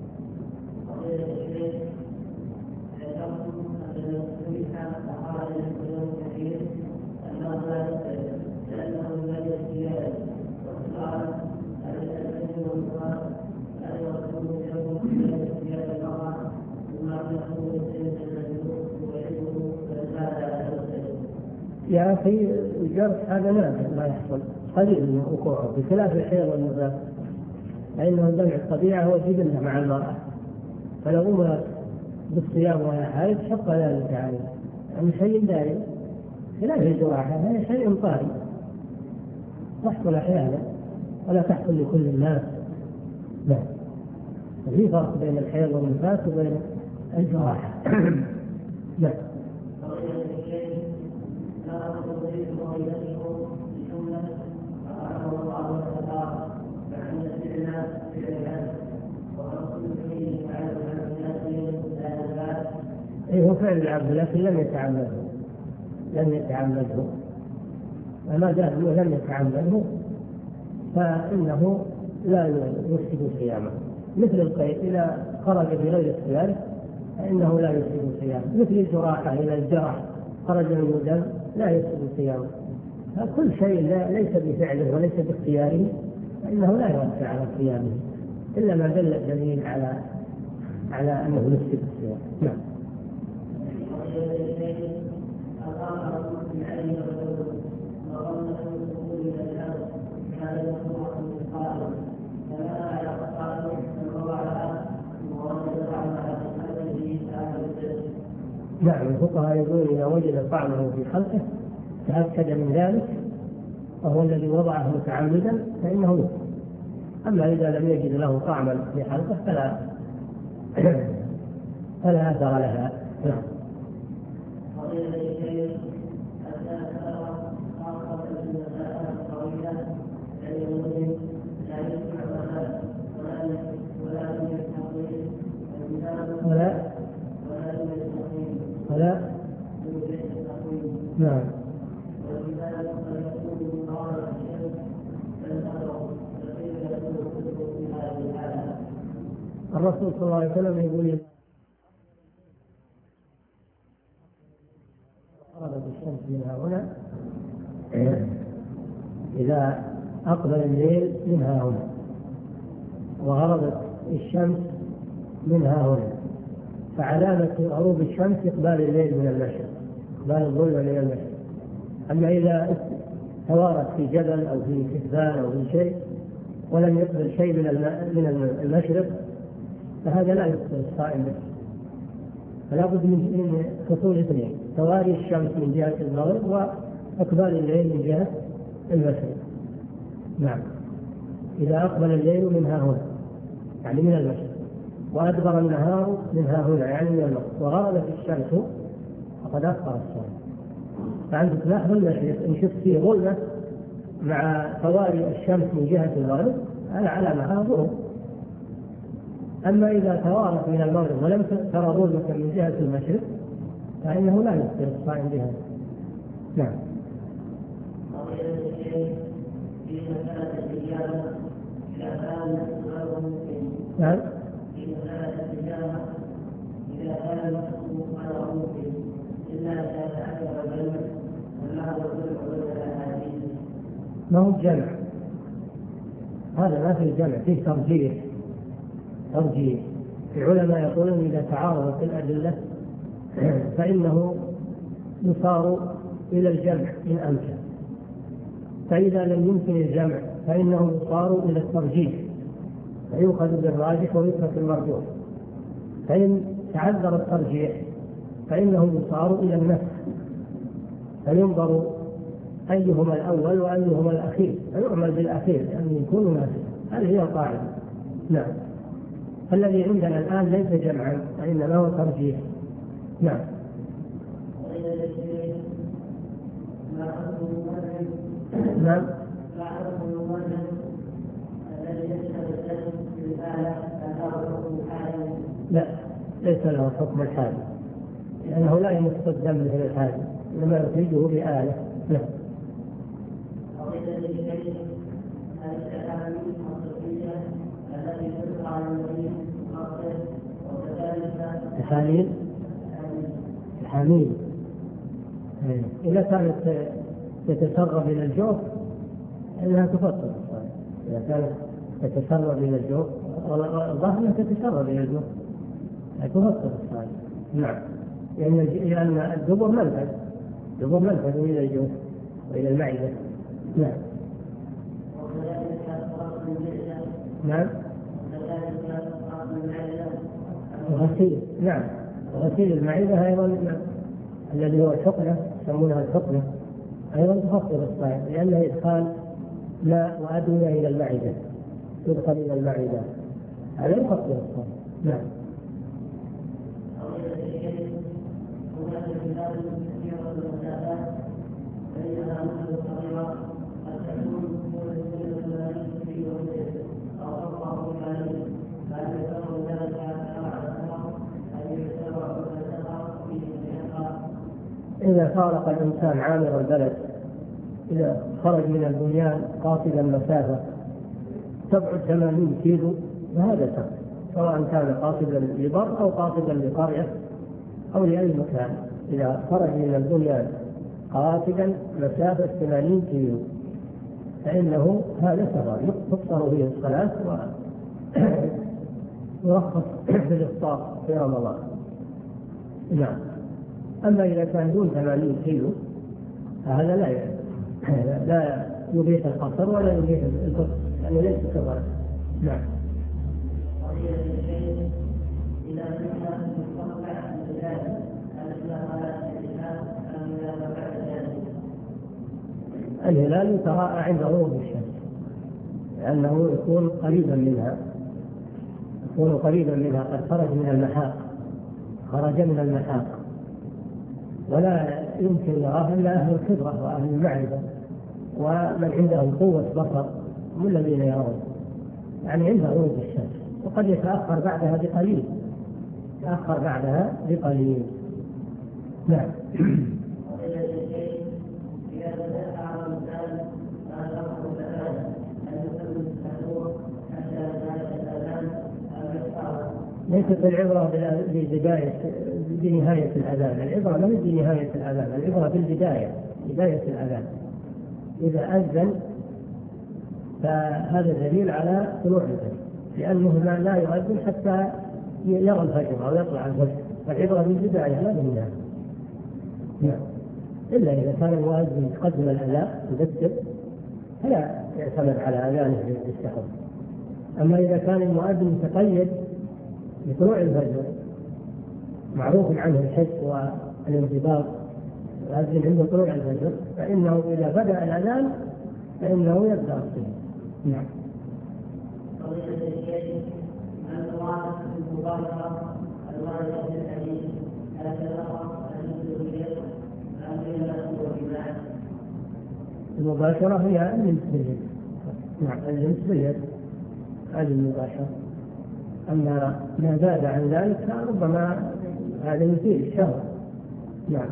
يا أخي الجرح هذا نادر ما يحصل، قليل من وقوعه بخلاف الحيض والنفاس فإنه دمع الطبيعة هو جبلة مع المرأة، فلو أمر بالصيام وهي حائض شق ذلك عليه، يعني شيء دائم. خلاف الجراحة هذا شيء طارئ تحصل أحيانا ولا تحصل لكل الناس. لا، في فرق بين الحيض والنفاس وبين الجراحة. لا. هو فعل العبد لكن لم يتعمده، وما دام لم يتعمده فإنه لا يفسد صيامه. مثل القيء إذا خرج بغير الصيام فإنه لا يفسد صيامه، مثل الجراحة إذا الجرح خرج من دم لا يفسد صيامه. فكل شيء ليس بفعله وليس باختياره فإنه لا يؤثر على صيامه إلا ما دل الدليل على أنه يفسد الصيام. نعم. نعم، الفقهاء يقول إذا وجد طعمه في خلقه تأكد من ذلك وهو الذي وضعه متعمدا فإنه يفطر. أما إذا لم يجد له طعما في خلقه فلا أثر لها. نعم. ولا نعم. الرسول صلى الله عليه وسلم يقول غربت الشمس منها هنا، إذا أقبل الليل منها هنا، وغربت الشمس منها هنا، فعلامة غروب الشمس إقبال الليل من المشرق، إقبال الظلمة من المشرق. أما إذا توارت في جبل أو في كثبان أو في شيء ولم يقبل شيء من المشرق فهذا لا يقبل الصائم به. فلا بد من حصول اثنين: تواري الشمس من جهة المغرب وإقبال الليل من جهة المشرق. نعم. إذا أقبل الليل منها هنا يعني من المشرق، وأدبر النهار منها هنا يعني من المغرب، وغربت الشمس فقد أفطر الصائم. فعندك نحو المشرق إن شفت فيه ظلمة مع طوارئ الشمس من جهة المغرب هذا علامة غروب. أما إذا توارت من المغرب ولم ترى ظلمة من جهة المشرق فإنه لا يفطر الصائم بها. نعم. نعم. ما هو الجمع، هذا ما في جمع، فيه ترجيح. العلماء يقولون إذا تعارضت الأدلة فإنه يصار إلى الجمع إن أمكن، فإذا لم يمكن الجمع فإنه يصار إلى الترجيح، فيؤخذ بالراجح ويترك المرجوح. فإن تعذر الترجيح فإنه يصار إلى النفس، فينظر أيهما الأول وأيهما الأخير، فيعمل بالأخير لأنه يكون مناسبا. هذه هي القاعدة. نعم. الذي عندنا الآن ليس جمعا وإنما هو ترجيح. نعم. نعم. لا، ليس له حكم الحال لأنه لا يمس الدم مثل الحال، إنما يخرجه بآلة. نعم. الحميل إذا كانت تتسرب إلى الجوف إنها تفطر. إذا كانت تتسرب إلى الجوف والظاهر أنها تتسرب إلى الجوف تفطر الصائم. نعم. لأن الدبر منفذ إلى الجوف وإلى المعدة. نعم. نعم. غسيل. نعم. غسيل المعدة أيضا الذي هو الحقنة يسمونها الحقنة أيضا تفطر الصائم، لأنها إدخال ماء وأدوية إلى المعدة، تدخل إلى المعدة، هذا يفطر الصائم. نعم. إذا فارق الإنسان عامر البلد، إذا خرج من البنيان قاصدا مسافة تبعد 80 كيلو فهذا سفر، سواء كان قاصدا لبر أو قاصدا لقرية أو لأي مكان. إذا خرج من البنيان قاصدا مسافة 80 كيلو فإنه هذا سفر تفطر فيه الصلاة ويرخص في الإفطار في رمضان. نعم. أما إذا كان دون 80 كيلو فهذا لا يبيح القصر ولا يبيح الفطر، يعني ليس سفرا. نعم. الهلال يتراءى عند غروب الشمس لأنه يكون قريبا منها قد خرج من المحاق ولا يمكن يراه إلا أهل الخبرة وأهل المعرفة ومن عندهم قوة بصر هم الذين يرون، يعني عند غروب الشمس، وقد يتأخر بعدها بقليل. نعم. ليست العبرة بنهاية الأذان، العبرة لا بنهاية الأذان، العبرة بداية الأذان. إذا أذن فهذا دليل على طلوع الفجر، لأنه لا يؤذن حتى يرى الفجر أو يطلع الفجر، فالعبرة بالبداية لا بالنهاية. نعم. إلا إذا كان المؤذن يقدم الأذان يبدل فلا يعتمد على أذانه للسحر. أما إذا كان المؤذن يتقيد بطلوع الفجر معروف عنه الحس والانضباط يؤذن عنده طلوع الفجر فإنه إذا بدأ الأذان فإنه يبدأ الصلاة. نعم. المباشرة هي اللمس باليد. نعم، اللمس باليد هذه المباشرة. أما ما زاد عن ذلك ربما هذا يثير الشهوة. نعم.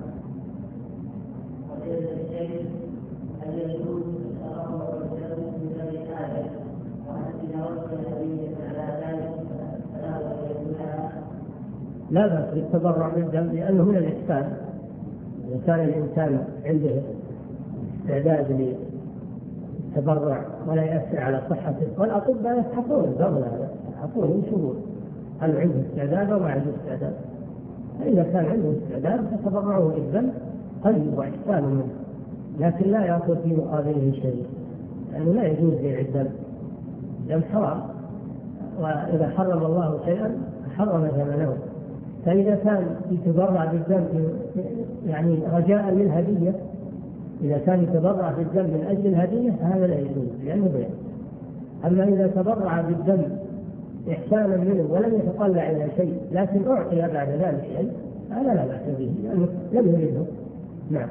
لا بأس بالتبرع بالدم لأنه من الإحسان. إذا كان الإنسان عنده استعداد للتبرع ولا يؤثر على صحته، والأطباء يفحصون قبل هذا، يفحصون يشوفون هل عنده استعداد أو ما عنده استعداد. فإذا كان عنده استعداد فتبرعه بالدم طيب وإحسان منه، لكن لا يأخذ في مقابله شيء، لأنه لا يجوز بيع الدم، الدم حرام، وإذا حرم الله شيئا حرم ثمنه. فإذا كان يتبرع بالدم يعني رجاء للهدية، إذا كان يتبرع بالدم من أجل الهدية فهذا لا يجوز لأنه بيع. أما إذا تبرع بالدم إحسانا منه ولم يتطلع إلى شيء لكن أعطي بعد ذلك شيء، هذا لا بأس به لأنه لم يريده. نعم.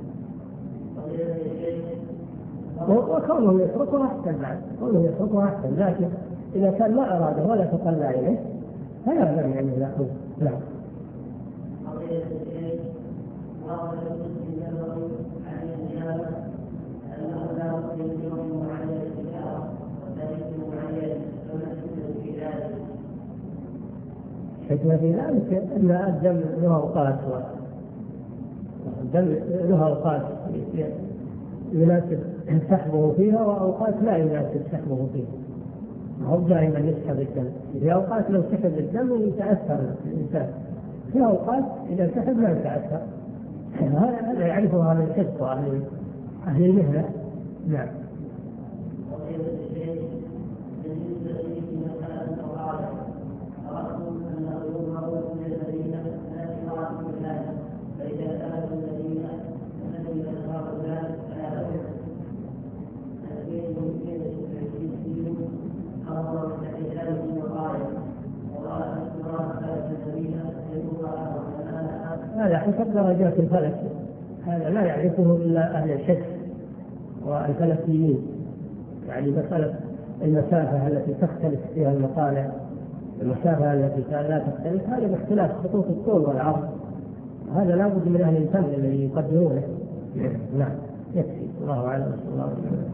وكونه يتركه أحسن، بعد كونه يتركه أحسن، لكن إذا كان ما أراده ولا تطلع إليه فلا بد أن يأخذ. نعم. حكمة في ذلك أن الدم له أوقات، الدم له أوقات يناسب سحبه فيها وأوقات لا يناسب سحبه فيها، ما هو دائما يسحب الدم. في أوقات لو سحب الدم يتأثر الإنسان، في أوقات إذا سحب لا يتأثر. هذا يعرفه أهل الحس وأهل المهنة. نعم. هذا حسب درجات الفلك، هذا لا يعرفه إلا أهل الحس والفلكيين، يعني مسألة المسافة التي تختلف فيها المطالع، المسافة التي لا تختلف، هذا باختلاف خطوط الطول والعرض، هذا لا بد من أهل الفن الذي يقدرونه. نعم، يكفي. الله أعلم. الله أعلم.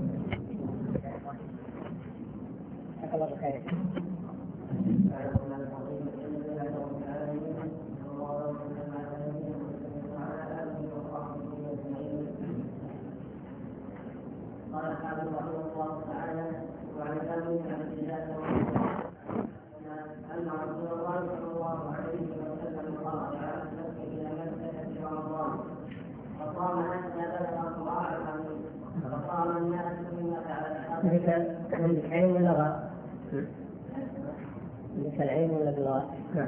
قال الحافظ رحمه الله تعالى: وعن ابي عبد الله ان رسول الله صلى الله عليه وسلم قال: عهدت الى مكه في رمضان فصام حتى بلغ صباح الخميس فصام الناس ثم عندك عين ولا غاء؟ عندك العين ولا الغاء؟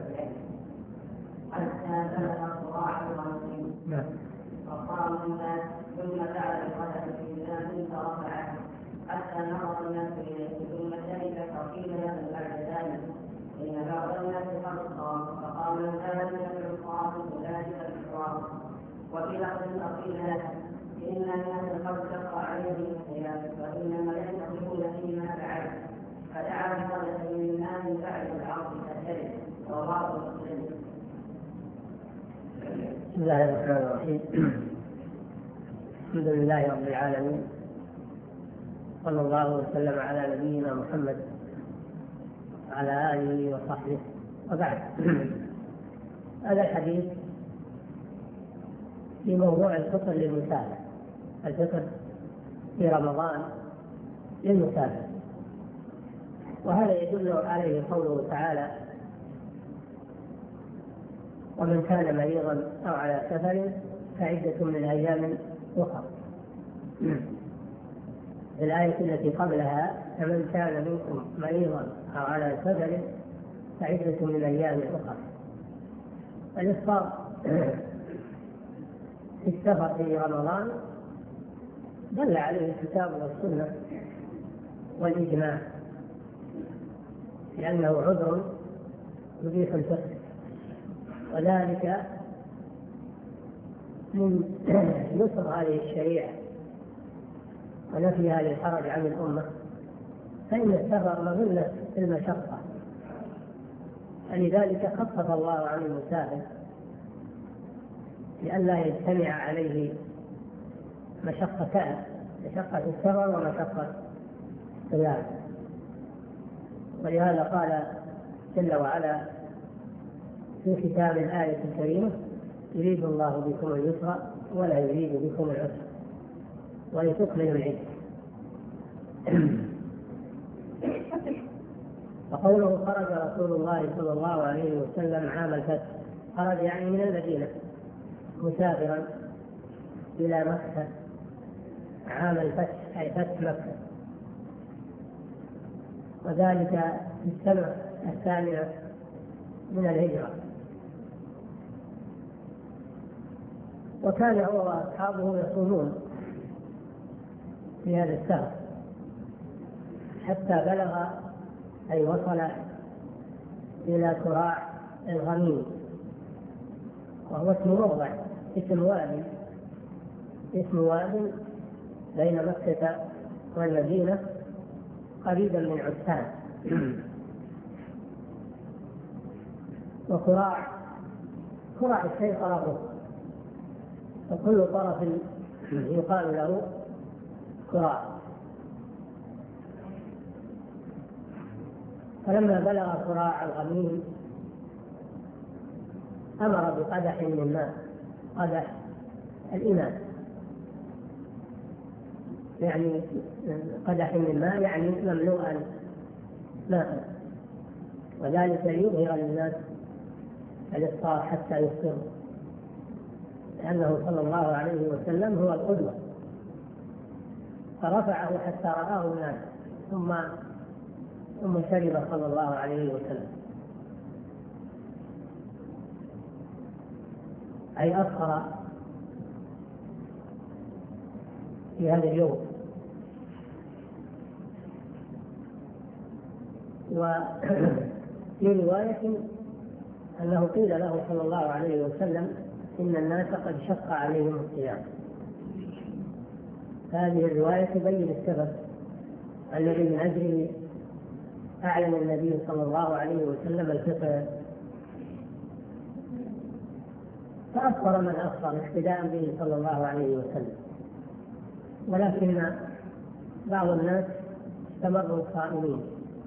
حتى بلغ صباح الخميس فصام الناس ثم جعل القدم في الناس فرفعه حتى نظر الناس اليه ثم شهد فقيل له بعد ذلك: ان بعض الناس قد صام فقام ذلك بالصواب وذلك بالصواب. وفي لفظ فقيل له: ان الناس قد شق عليهم الصيام وانما ينتظرون فيما فعل فدعا بقدم الناس بعد العصر فشرب. رواه مسلم. بسم الله الرحمن الرحيم. الحمد لله رب العالمين، صلى الله وسلم على نبينا محمد وعلى آله وصحبه، وبعد. هذا الحديث في موضوع الفطر للمسافر، الفطر في رمضان للمسافر، وهذا يدل عليه قوله تعالى: ومن كان مريضا أو على سفر فعدة من أيام أخرى. الآية التي قبلها: فمن كان منكم مريضا أو على سفر فعدة من أيام أخرى. الإفطار في السفر في رمضان دل عليه الكتاب والسنة والإجماع، لأنه عذر يبيح الفطر، وذلك من يسر هذه الشريعة ونفيها للحرج عن الأمة، فإن السفر مظنة المشقة، ولذلك خفف الله عن المسافر لئلا يجتمع عليه مشقتان: مشقة السفر ومشقة الصيام. ولهذا قال جل وعلا في ختام الآية الكريمة: يريد الله بكم اليسر ولا يريد بكم العسر ولتكملوا العدة. وقوله خرج رسول الله صلى الله عليه وسلم عام الفتح، خرج يعني من المدينة مسافرا إلى مكة عام الفتح، أي فتح مكة، وذلك في السنة 8 من الهجرة. وكان هو وأصحابه يصومون في هذا السفر حتى بلغ أي وصل إلى كراع الغميم، وهو اسم موضع، اسم واد بين مكة والمدينة قريبا من عسان. وكراع الشيء طرفه، وكل طرف يقال له كراع. فلما بلغ كراع الغميم أمر بقدح من ماء، قدح الإناء، يعني قدح من ماء يعني مملوءا ماء، وذلك ليظهر للناس الإفطار حتى يفطروا، لأنه صلى الله عليه وسلم هو القدوة، فرفعه حتى رآه الناس ثم شرب صلى الله عليه وسلم، أي أفطر في هذا اليوم. وفي رواية أنه قيل له صلى الله عليه وسلم: إن الناس قد شق عليهم الصيام. هذه الرواية تبين السبب الذي من أجله أعلن النبي صلى الله عليه وسلم الفطر، فأفطر من أفطر اقتداء به صلى الله عليه وسلم. ولكن بعض الناس استمروا صائمين،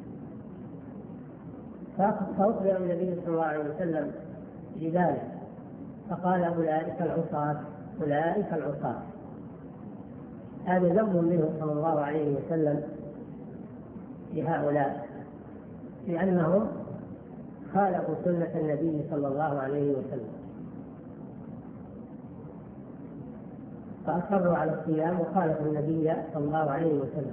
فأخبر النبي صلى الله عليه وسلم بذلك، فقال: أولئك العصاة. هذا ذنب منه صلى الله عليه وسلم لهؤلاء، لأنهم خالفوا سنة النبي صلى الله عليه وسلم، فأصروا على الصيام وخالفوا النبي صلى الله عليه وسلم،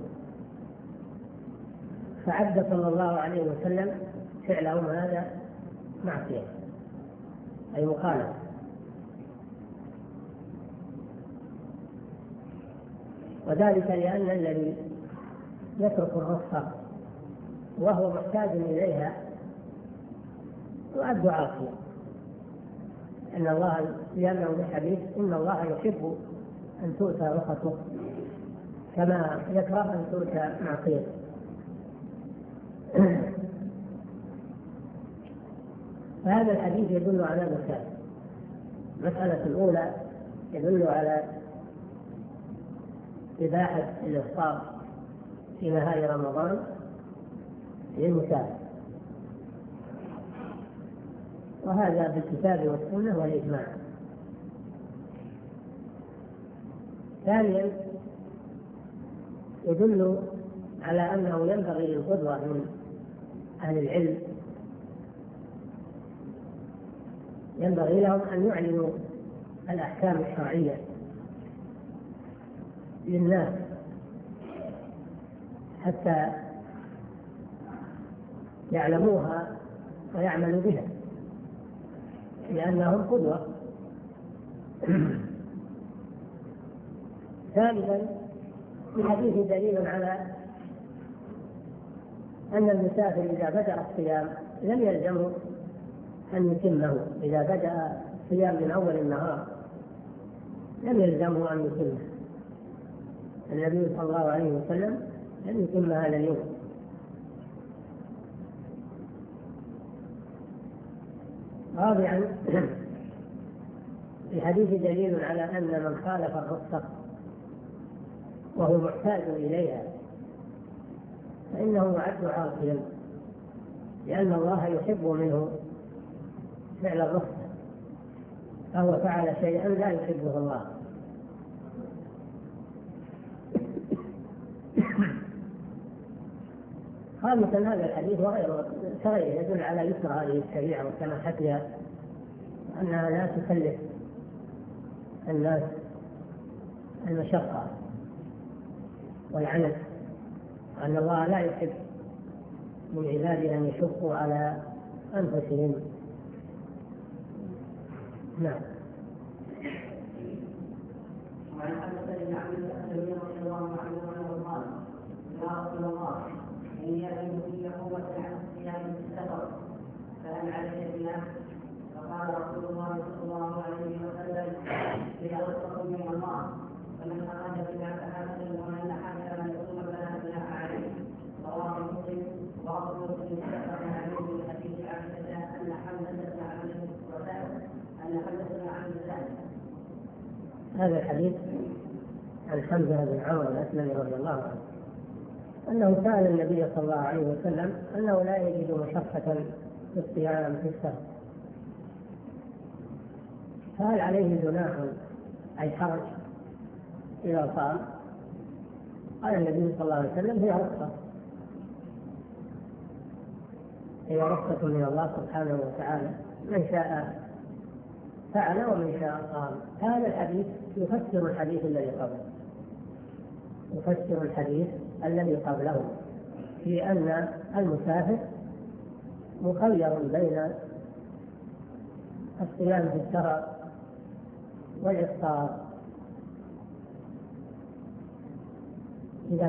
فعد صلى الله عليه وسلم فعلهم هذا معصية، أي مخالفة. وذلك لأن الذي يترك الرخصة وهو محتاج إليها يعد عاصيا، لأنه الحديث: إن الله يحب أن تؤتى رخصه كما يكره أن تؤتى معصيته. فهذا الحديث يدل على مسألة. المسألة الأولى يدل على إباحة الإفطار في نهاية رمضان للمسافر، وهذا بالكتاب والسنة والإجماع. ثانيا يدل على أنه ينبغي للقدوة من أهل العلم، ينبغي لهم أن يعلنوا الأحكام الشرعية للناس حتى يعلموها ويعملوا بها، لأنهم قدوة. ثالثا في الحديث دليل على أن المسافر إذا بدأ الصيام لم يلزمه أن يتمه، إذا بدأ الصيام من أول النهار لم يلزمه أن يتمه، النبي صلى الله عليه وسلم لم يتم هذا اليوم. رابعا، في حديث دليل على أن من خالف الرخصة وهو محتاج إليها فإنه يعد عاصيا، لأن الله يحب منه فعل الرخصة، فهو فعل شيئا لا يحبه الله. خامسا، هذا الحديث وغيره يدل على يسر هذه الشريعة وسماحتها، أنها لا تكلف الناس المشقة والعنت، وأن الله لا يحب من عباده أن يشقوا على أنفسهم. نعم. وعن حدث بن عبد الله رضي الله عنه قال: يا رسول الله، إني أجد في قوة على الصيام في السفر، فهل علي صيام؟ فقال رسول الله صلى الله عليه وسلم: إذا رزقكم من الله فمن أراد بما فحسن ومن حسن أن يصوم فلا جناح عليه. رواه مسلم. وأصل مسلم سبق عليه من حديث عائشة أن حمزة بن عبد الله هذا الحديث عن حمزة بن عمرو الأسلمي رضي الله عنه أنه سأل النبي صلى الله عليه وسلم أنه لا يجد مشقة في الصيام في السفر، فهل عليه جناح أي حرج إذا صام؟ قال النبي صلى الله عليه وسلم: هي رخصة من الله سبحانه وتعالى، من شاء فعل ومن شاء قام. هذا الحديث يفسر الحديث الذي قبله في أن المسافر مخير بين الصيام في السفر والإفطار. إذا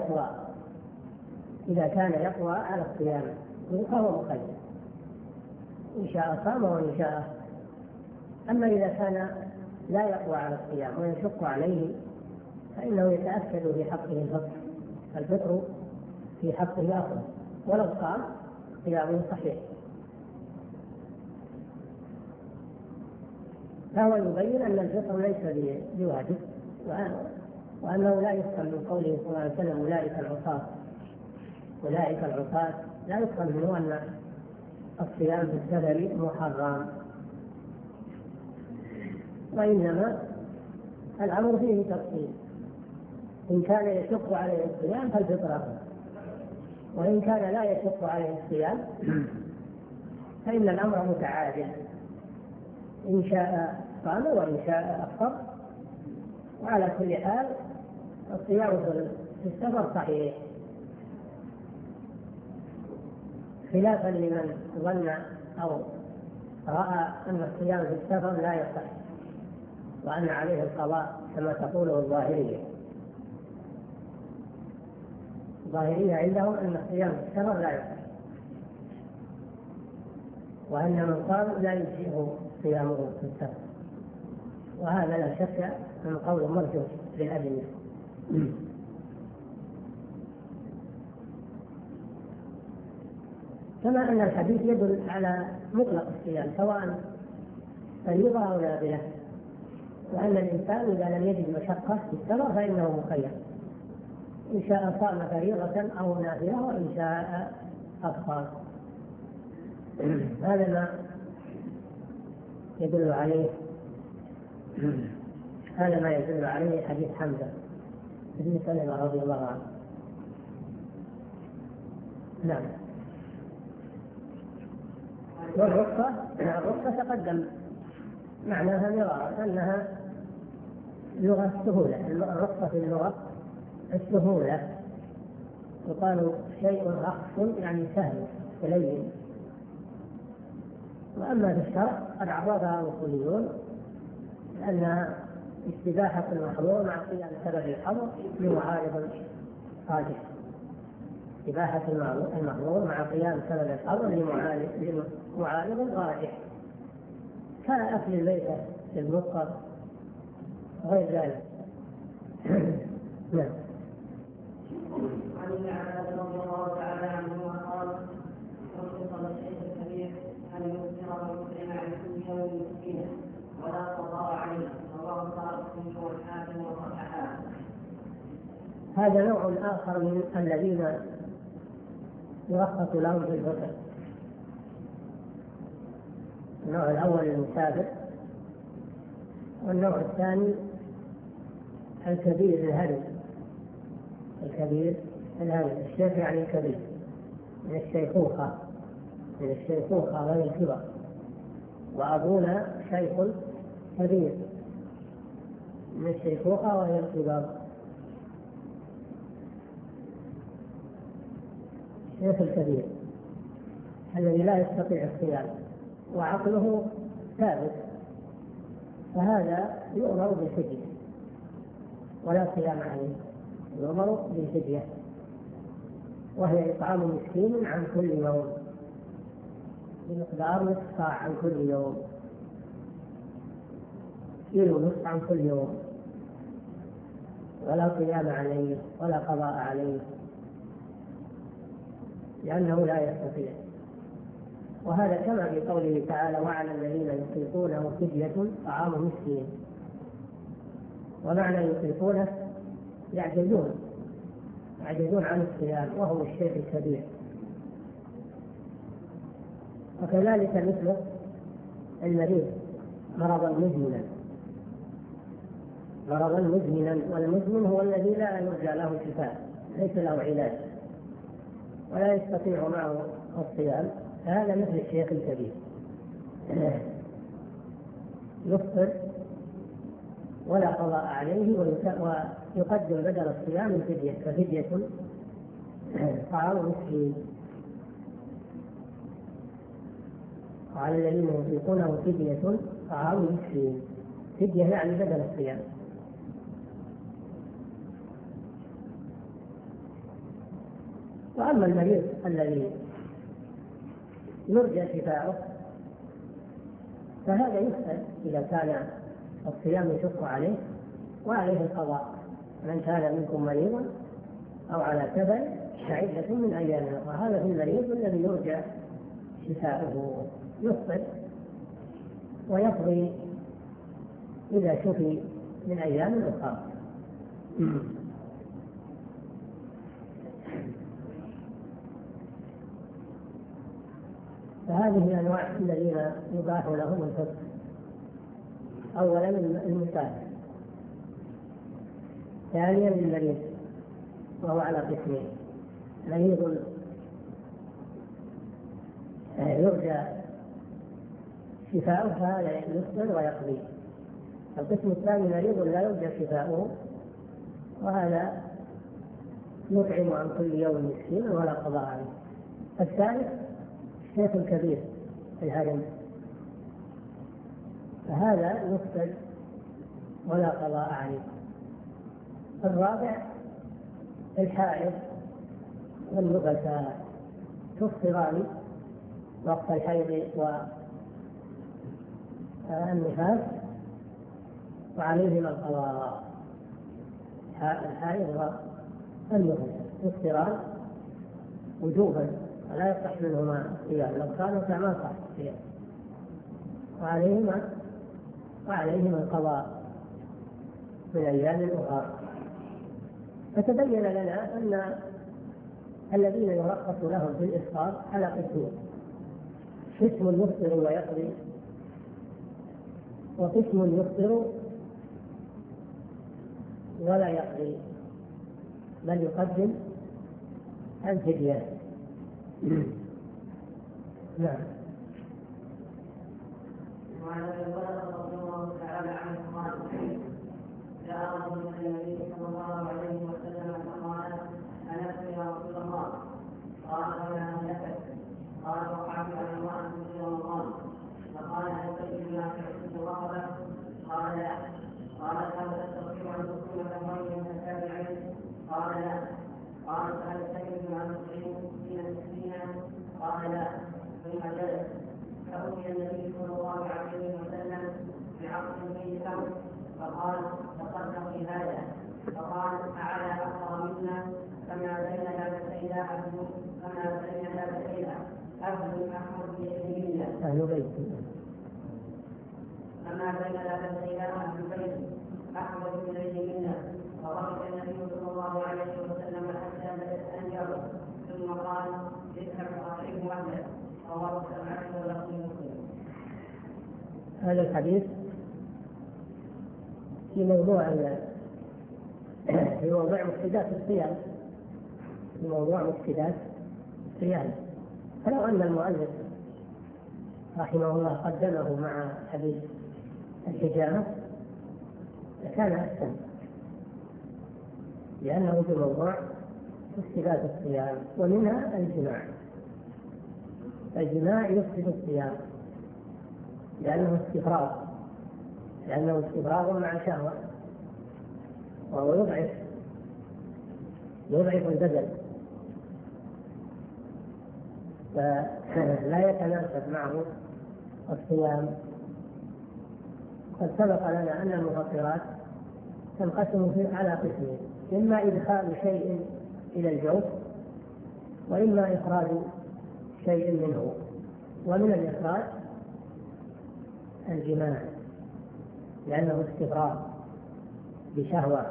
كان يقوى على الصيام فهو مخير، إن شاء صام وإن شاء. أما إذا كان لا يقوى على الصيام ويشق عليه فإنه يتأكد في حقه الفطر في حقه أفضل، ولو صام صيامه صحيح. فهو يبين أن الفطر ليس بواجب، وأنه لا يفهم من قوله صلى الله عليه وسلم: أولئك العصاة، لا يفهم منه أن الصيام في السفر محرم، وإنما الأمر فيه تفصيل. إن كان يشق عليه الصيام فالفطر أفضل، وإن كان لا يشق عليه الصيام فإن الأمر متعادل، إن شاء صام وإن شاء أفطر. وعلى كل حال الصيام في السفر صحيح، خلافا لمن ظن أو رأى أن الصيام في السفر لا يصح وأن عليه القضاء كما تقوله الظاهرية عندهم أن الصيام في السفر لا يصح، وأن من صام لا يجزئه صيامه في السفر، وهذا لا شك من قول مرجوح للأدلة. كما أن الحديث يدل على مطلق الصيام سواء فريضة أو نافلة، وأن الإنسان إذا لم يجد مشقة في السفر فإنه مخير، إن شاء صام فريضة أو نافلة وإن شاء أفطر. هذا ما يدل عليه حديث حمزة بن سلمة رضي الله عنه. نعم. والرخصة تقدم معناها مرارا أنها لغة السهولة. الرخصة في اللغة السهولة، يقال شيء رخص يعني سهل ولين. وأما في الشرع قد عرضها الأصوليون لأنها استباحة المحظور مع قيام سبب الحظر لمعارض راجح. استباحة المحظور مع قيام سبب الحظر لمعارض راجح، كأكل الميتة في المضطر غير ذلك. نعم. عن ابن عباس رضي الله تعالى عنهما قال: رخص للشيخ الكبير ان يفطر ويطعم عن كل يوم مسكينا ولا قضاء عليه، رواه الطبراني والحاكم وصححه. هذا نوع آخر من الذين يرخص لهم في الفطر. النوع الأول المسافر، والنوع الثاني الكبير الهرم. الكبير الهرم، الشيخ يعني الكبير، من الشيخوخة، من الشيخوخة غير الكبر، وأبونا شيخ كبير من الشيخوخة وهي الكبر. الشيخ الكبير الذي لا يستطيع الصيام وعقله ثابت، فهذا يؤمر بالفدية ولا صيام عليه، يؤمر بالفدية، وهي إطعام مسكين عن كل يوم بمقدار نصف صاع عن كل يوم، كيلو نصف عن كل يوم، ولا صيام عليه ولا قضاء عليه لأنه لا يستطيع. وهذا كما في قوله تعالى: وعلى الذين يطيقونه فدية طعام مسكين. ومعنى يطيقونه يعجزون عن الصيام وهو الشيخ الكبير. وكذلك مثل المريض مرضا مزمنا، والمزمن هو الذي لا يرجى له شفاء، ليس له علاج ولا يستطيع معه الصيام، هذا مثل الشيخ الكبير يفطر ولا قضاء عليه، ويقدم بدل الصيام الفدية، ففدية طعام مسكين. وعلى الذين يطيقونه فدية طعام مسكين، فدية يعني بدل الصيام. وأما المريض الذي يرجى شفاؤه فهذا يسأل إذا كان الصيام يشق عليه وعليه القضاء، من كان منكم مريضا أو على سفر فعدة من أيام أخرى. هذا هو المريض الذي يرجى شفاؤه، يفطر ويقضي إذا شفي من أيام أخرى. فهذه أنواع الذين يباح لهم الفطر. أولا المسافر، ثانيا المريض وهو على قسمين: مريض يرجى شفاؤه فهذا يفطر ويقضي. القسم الثاني مريض لا يرجى شفاؤه، وهذا يطعم عن كل يوم مسكين ولا قضاء عليه. الثالث الشيخ الكبير الهرم، فهذا يفطر ولا قضاء عليه. الرابع الحائض والنفساء، تفطران وقت الحيض والنفاس وعليهما القضاء. الحائض والنفساء تفطران وجوبا ولا يصح منهما الصيام، لو كانوا ما صح الصيام، وعليهما القضاء من أيام أخرى. فتبين لنا أن الذين يرخص لهم في الإفطار على قسمين: قسم يفطر ويقضي، وقسم يفطر ولا يقضي بل يقدم الفدية. نعم. وعن ابي هريره رضي الله تعالى عنه قال: جاء رجل الى النبي صلى الله عليه وسلم فقال: انفس يا رسول الله. قال: وما اهلكت؟ قال: وقعت على امراه في رمضان. فقال: هل تجد ما تعتد رقبه؟ قال: لا. قال: هل تستطيع ان تصوم يومين متتابعين؟ قال: لا. قال: فهل تجد ما تطعم مسكينا؟ قال: لا. ثم جلس، فأتي النبي صلى الله عليه وسلم بعقل فيه ثوب، فقال: تصدق في هذا، فقال أعلى أكثر منا كما بين هذا أهل أحمد بيده أهل بيت كما بين هذا أهل بيت أحمد بيده منا. وضحك النبي صلى الله عليه وسلم حتى بدأت أنجبه ثم قال اذهب فأطعمه وحده. رواه السبعة ولفظ مسلم. هذا الحديث في موضوع مفسدات الصيام، في موضوع مفسدات الصيام. فلو أن المؤلف رحمه الله قدمه مع حديث الحجامة لكان أحسن، لأنه في موضوع مفسدات الصيام، ومنها الجماع يفسد الصيام لأنه استفراغ مع شهوة، وهو يضعف البدن، فلا يتناسب معه الصيام. قد سبق لنا أن المفطرات تنقسم على قسمين: إما إدخال شيء إلى الجوف، وإما إخراج شيء منه. ومن الإخراج الجماع لأنه استفراغ بشهوة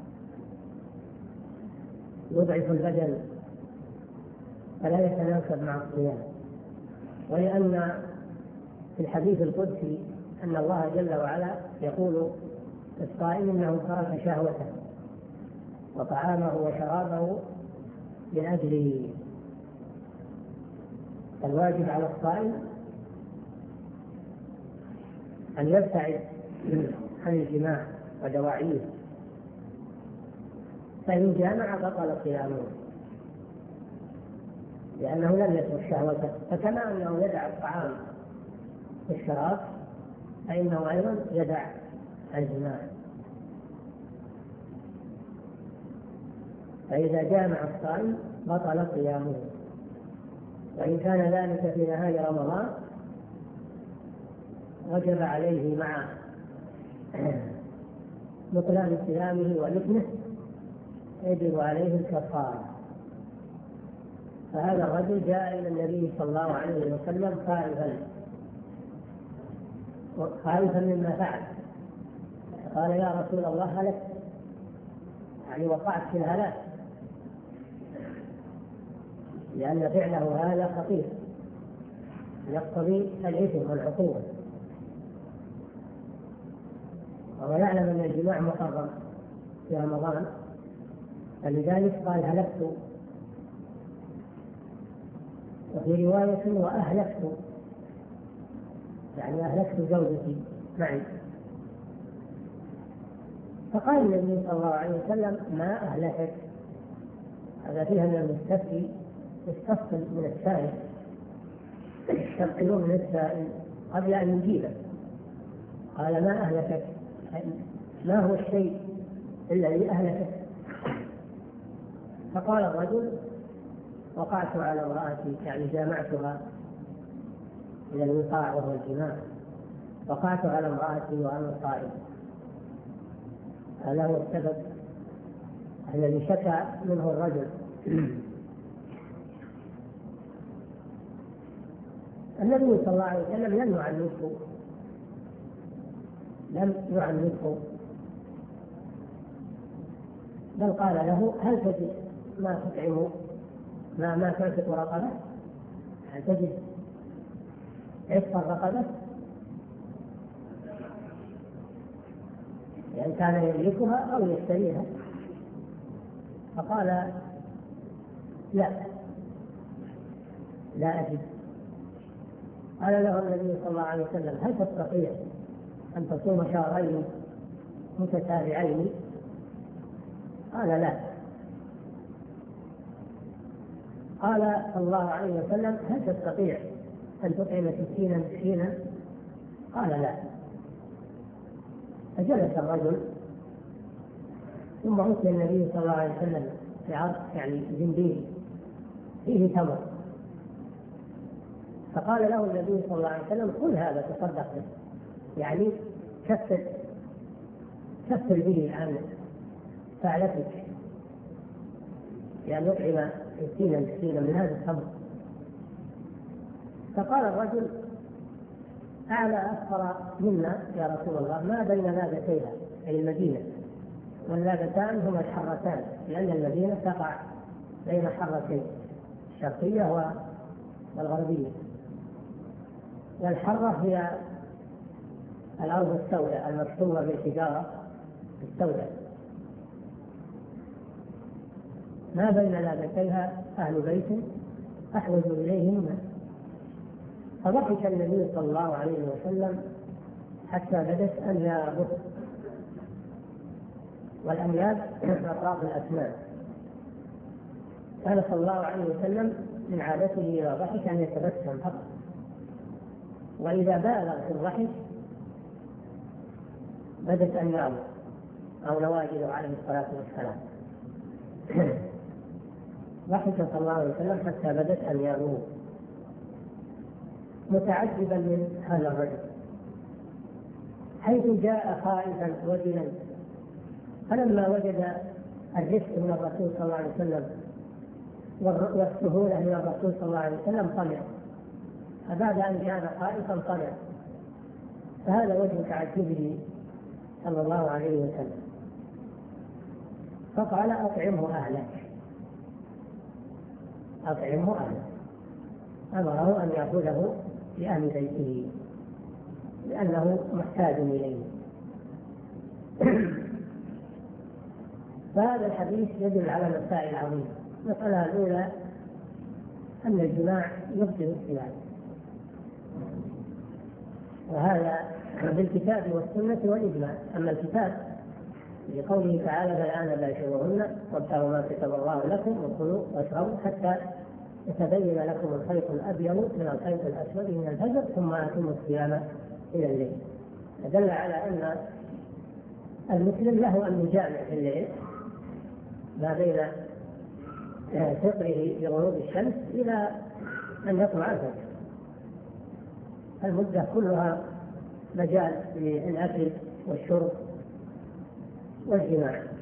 يضعف البدن فلا يتناسب مع الصيام. ولأن في الحديث القدسي أن الله جل وعلا يقول الصائم إنه ترك شهوته وطعامه وشرابه من أجله. الواجب على الصائم أن يبتعد عن الجماع ودواعيه، فإن جامع بطل صيامه لأنه لم يترك شهوته. فكما أنه يدع الطعام والشراب فإنه أيضا يدع الجماع. فإذا جامع الصائم بطل صيامه. وإن كان ذلك في نهاية رمضان وجب عليه مع بطلان صيامه وإثمه يجب عليه الكفارة. فهذا الرجل جاء إلى النبي صلى الله عليه وسلم خائفا مما فعل، قال يا رسول الله هلكت، يعني وقعت في الهلاك، لأن فعله هذا خطير يقتضي الإثم والعقوبة، وهو يعلم أن الجماع محرم في رمضان، فلذلك قال هلكت. وفي رواية وأهلكت، يعني أهلكت زوجتي معي. فقال النبي صلى الله عليه وسلم ما أهلكت. هذا فيها من المستفتي يستفصل من السائل، يستفصلون من السائل قبل أن يجيبه. قال ما أهلكت، ما هو الشيء الذي أهلكت؟ فقال الرجل وقعت على امرأتي، يعني جامعتها إلى الوقاع وهو الجماع، وقعت على امرأتي وأنا صائم. هذا هو السبب الذي شكى منه الرجل. النبي صلى الله عليه وسلم لم يعنفه، بل قال له هل تجد ما تطعم ما تعتق رقبة؟ هل تجد عتق الرقبة؟ يعني كان يملكها أو يشتريها. فقال لا أجد. قال له النبي صلى الله عليه وسلم هل تستطيع أن تصوم شهرين متتابعين؟ قال لا. قال صلى الله عليه وسلم هل تستطيع أن تطعم 60 مسكينا؟ قال لا. فجلس الرجل، ثم أتي النبي صلى الله عليه وسلم بعرض يعني زنبيل فيه تمر، فقال له النبي صلى الله عليه وسلم خذ هذا تصدق به، يعني كفر به الآن فعلتك يعني يطعم مسكينا من هذا التمر. فقال الرجل: أعلى أسفر منا يا رسول الله، ما بين لابتيها أي المدينة، واللابتان هما الحرتان، لأن المدينة تقع بين حرتين، الشرقية والغربية. والحرة هي الأرض السوداء المرسومة بالحجارة السوداء. ما بين لابتيها أهل بيت أحوج إليه منا. فضحك النبي صلى الله عليه وسلم حتى بدت أنيابه، والأنياب أطراف الأسنان. كان صلى الله عليه وسلم من عادته إذا ضحك أن يتبسم فقط، وإذا بالغ في الضحك بدت أنيابه أو نواجذه عليه الصلاة والسلام. ضحك صلى الله عليه وسلم حتى بدت أنيابه متعجبا من هذا الرجل، حيث جاء خائفا وجلا. فلما وجد الرفق من الرسول صلى الله عليه وسلم والسهولة من الرسول صلى الله عليه وسلم طمع، فبعد أن كان خائفا طمع. فهذا وجه تعجبه صلى الله عليه وسلم. فقال: أطعمه أهلك، أطعمه أهلك. أمره أن يأخذه لأهل بيته لأنه محتاج إليه. فهذا الحديث يدل على مسائل عظيمة. المسألة الأولى أن الجماع يبطل الصيام، وهذا بالكتاب والسنة والإجماع. أما الكتاب لقوله تعالى: فالآن باشروهن وابتغوا ما كتب الله لكم وكلوا واشربوا حتى يتبين لكم الخيط الأبيض من الخيط الأسود من الفجر ثم أتموا الصيام إلى الليل. فدل على أن المسلم له أن يجامع في الليل ما بين فطره بغروب الشمس إلى أن يطلع الفجر. المدة كلها مجال للأكل والشرب والجماع.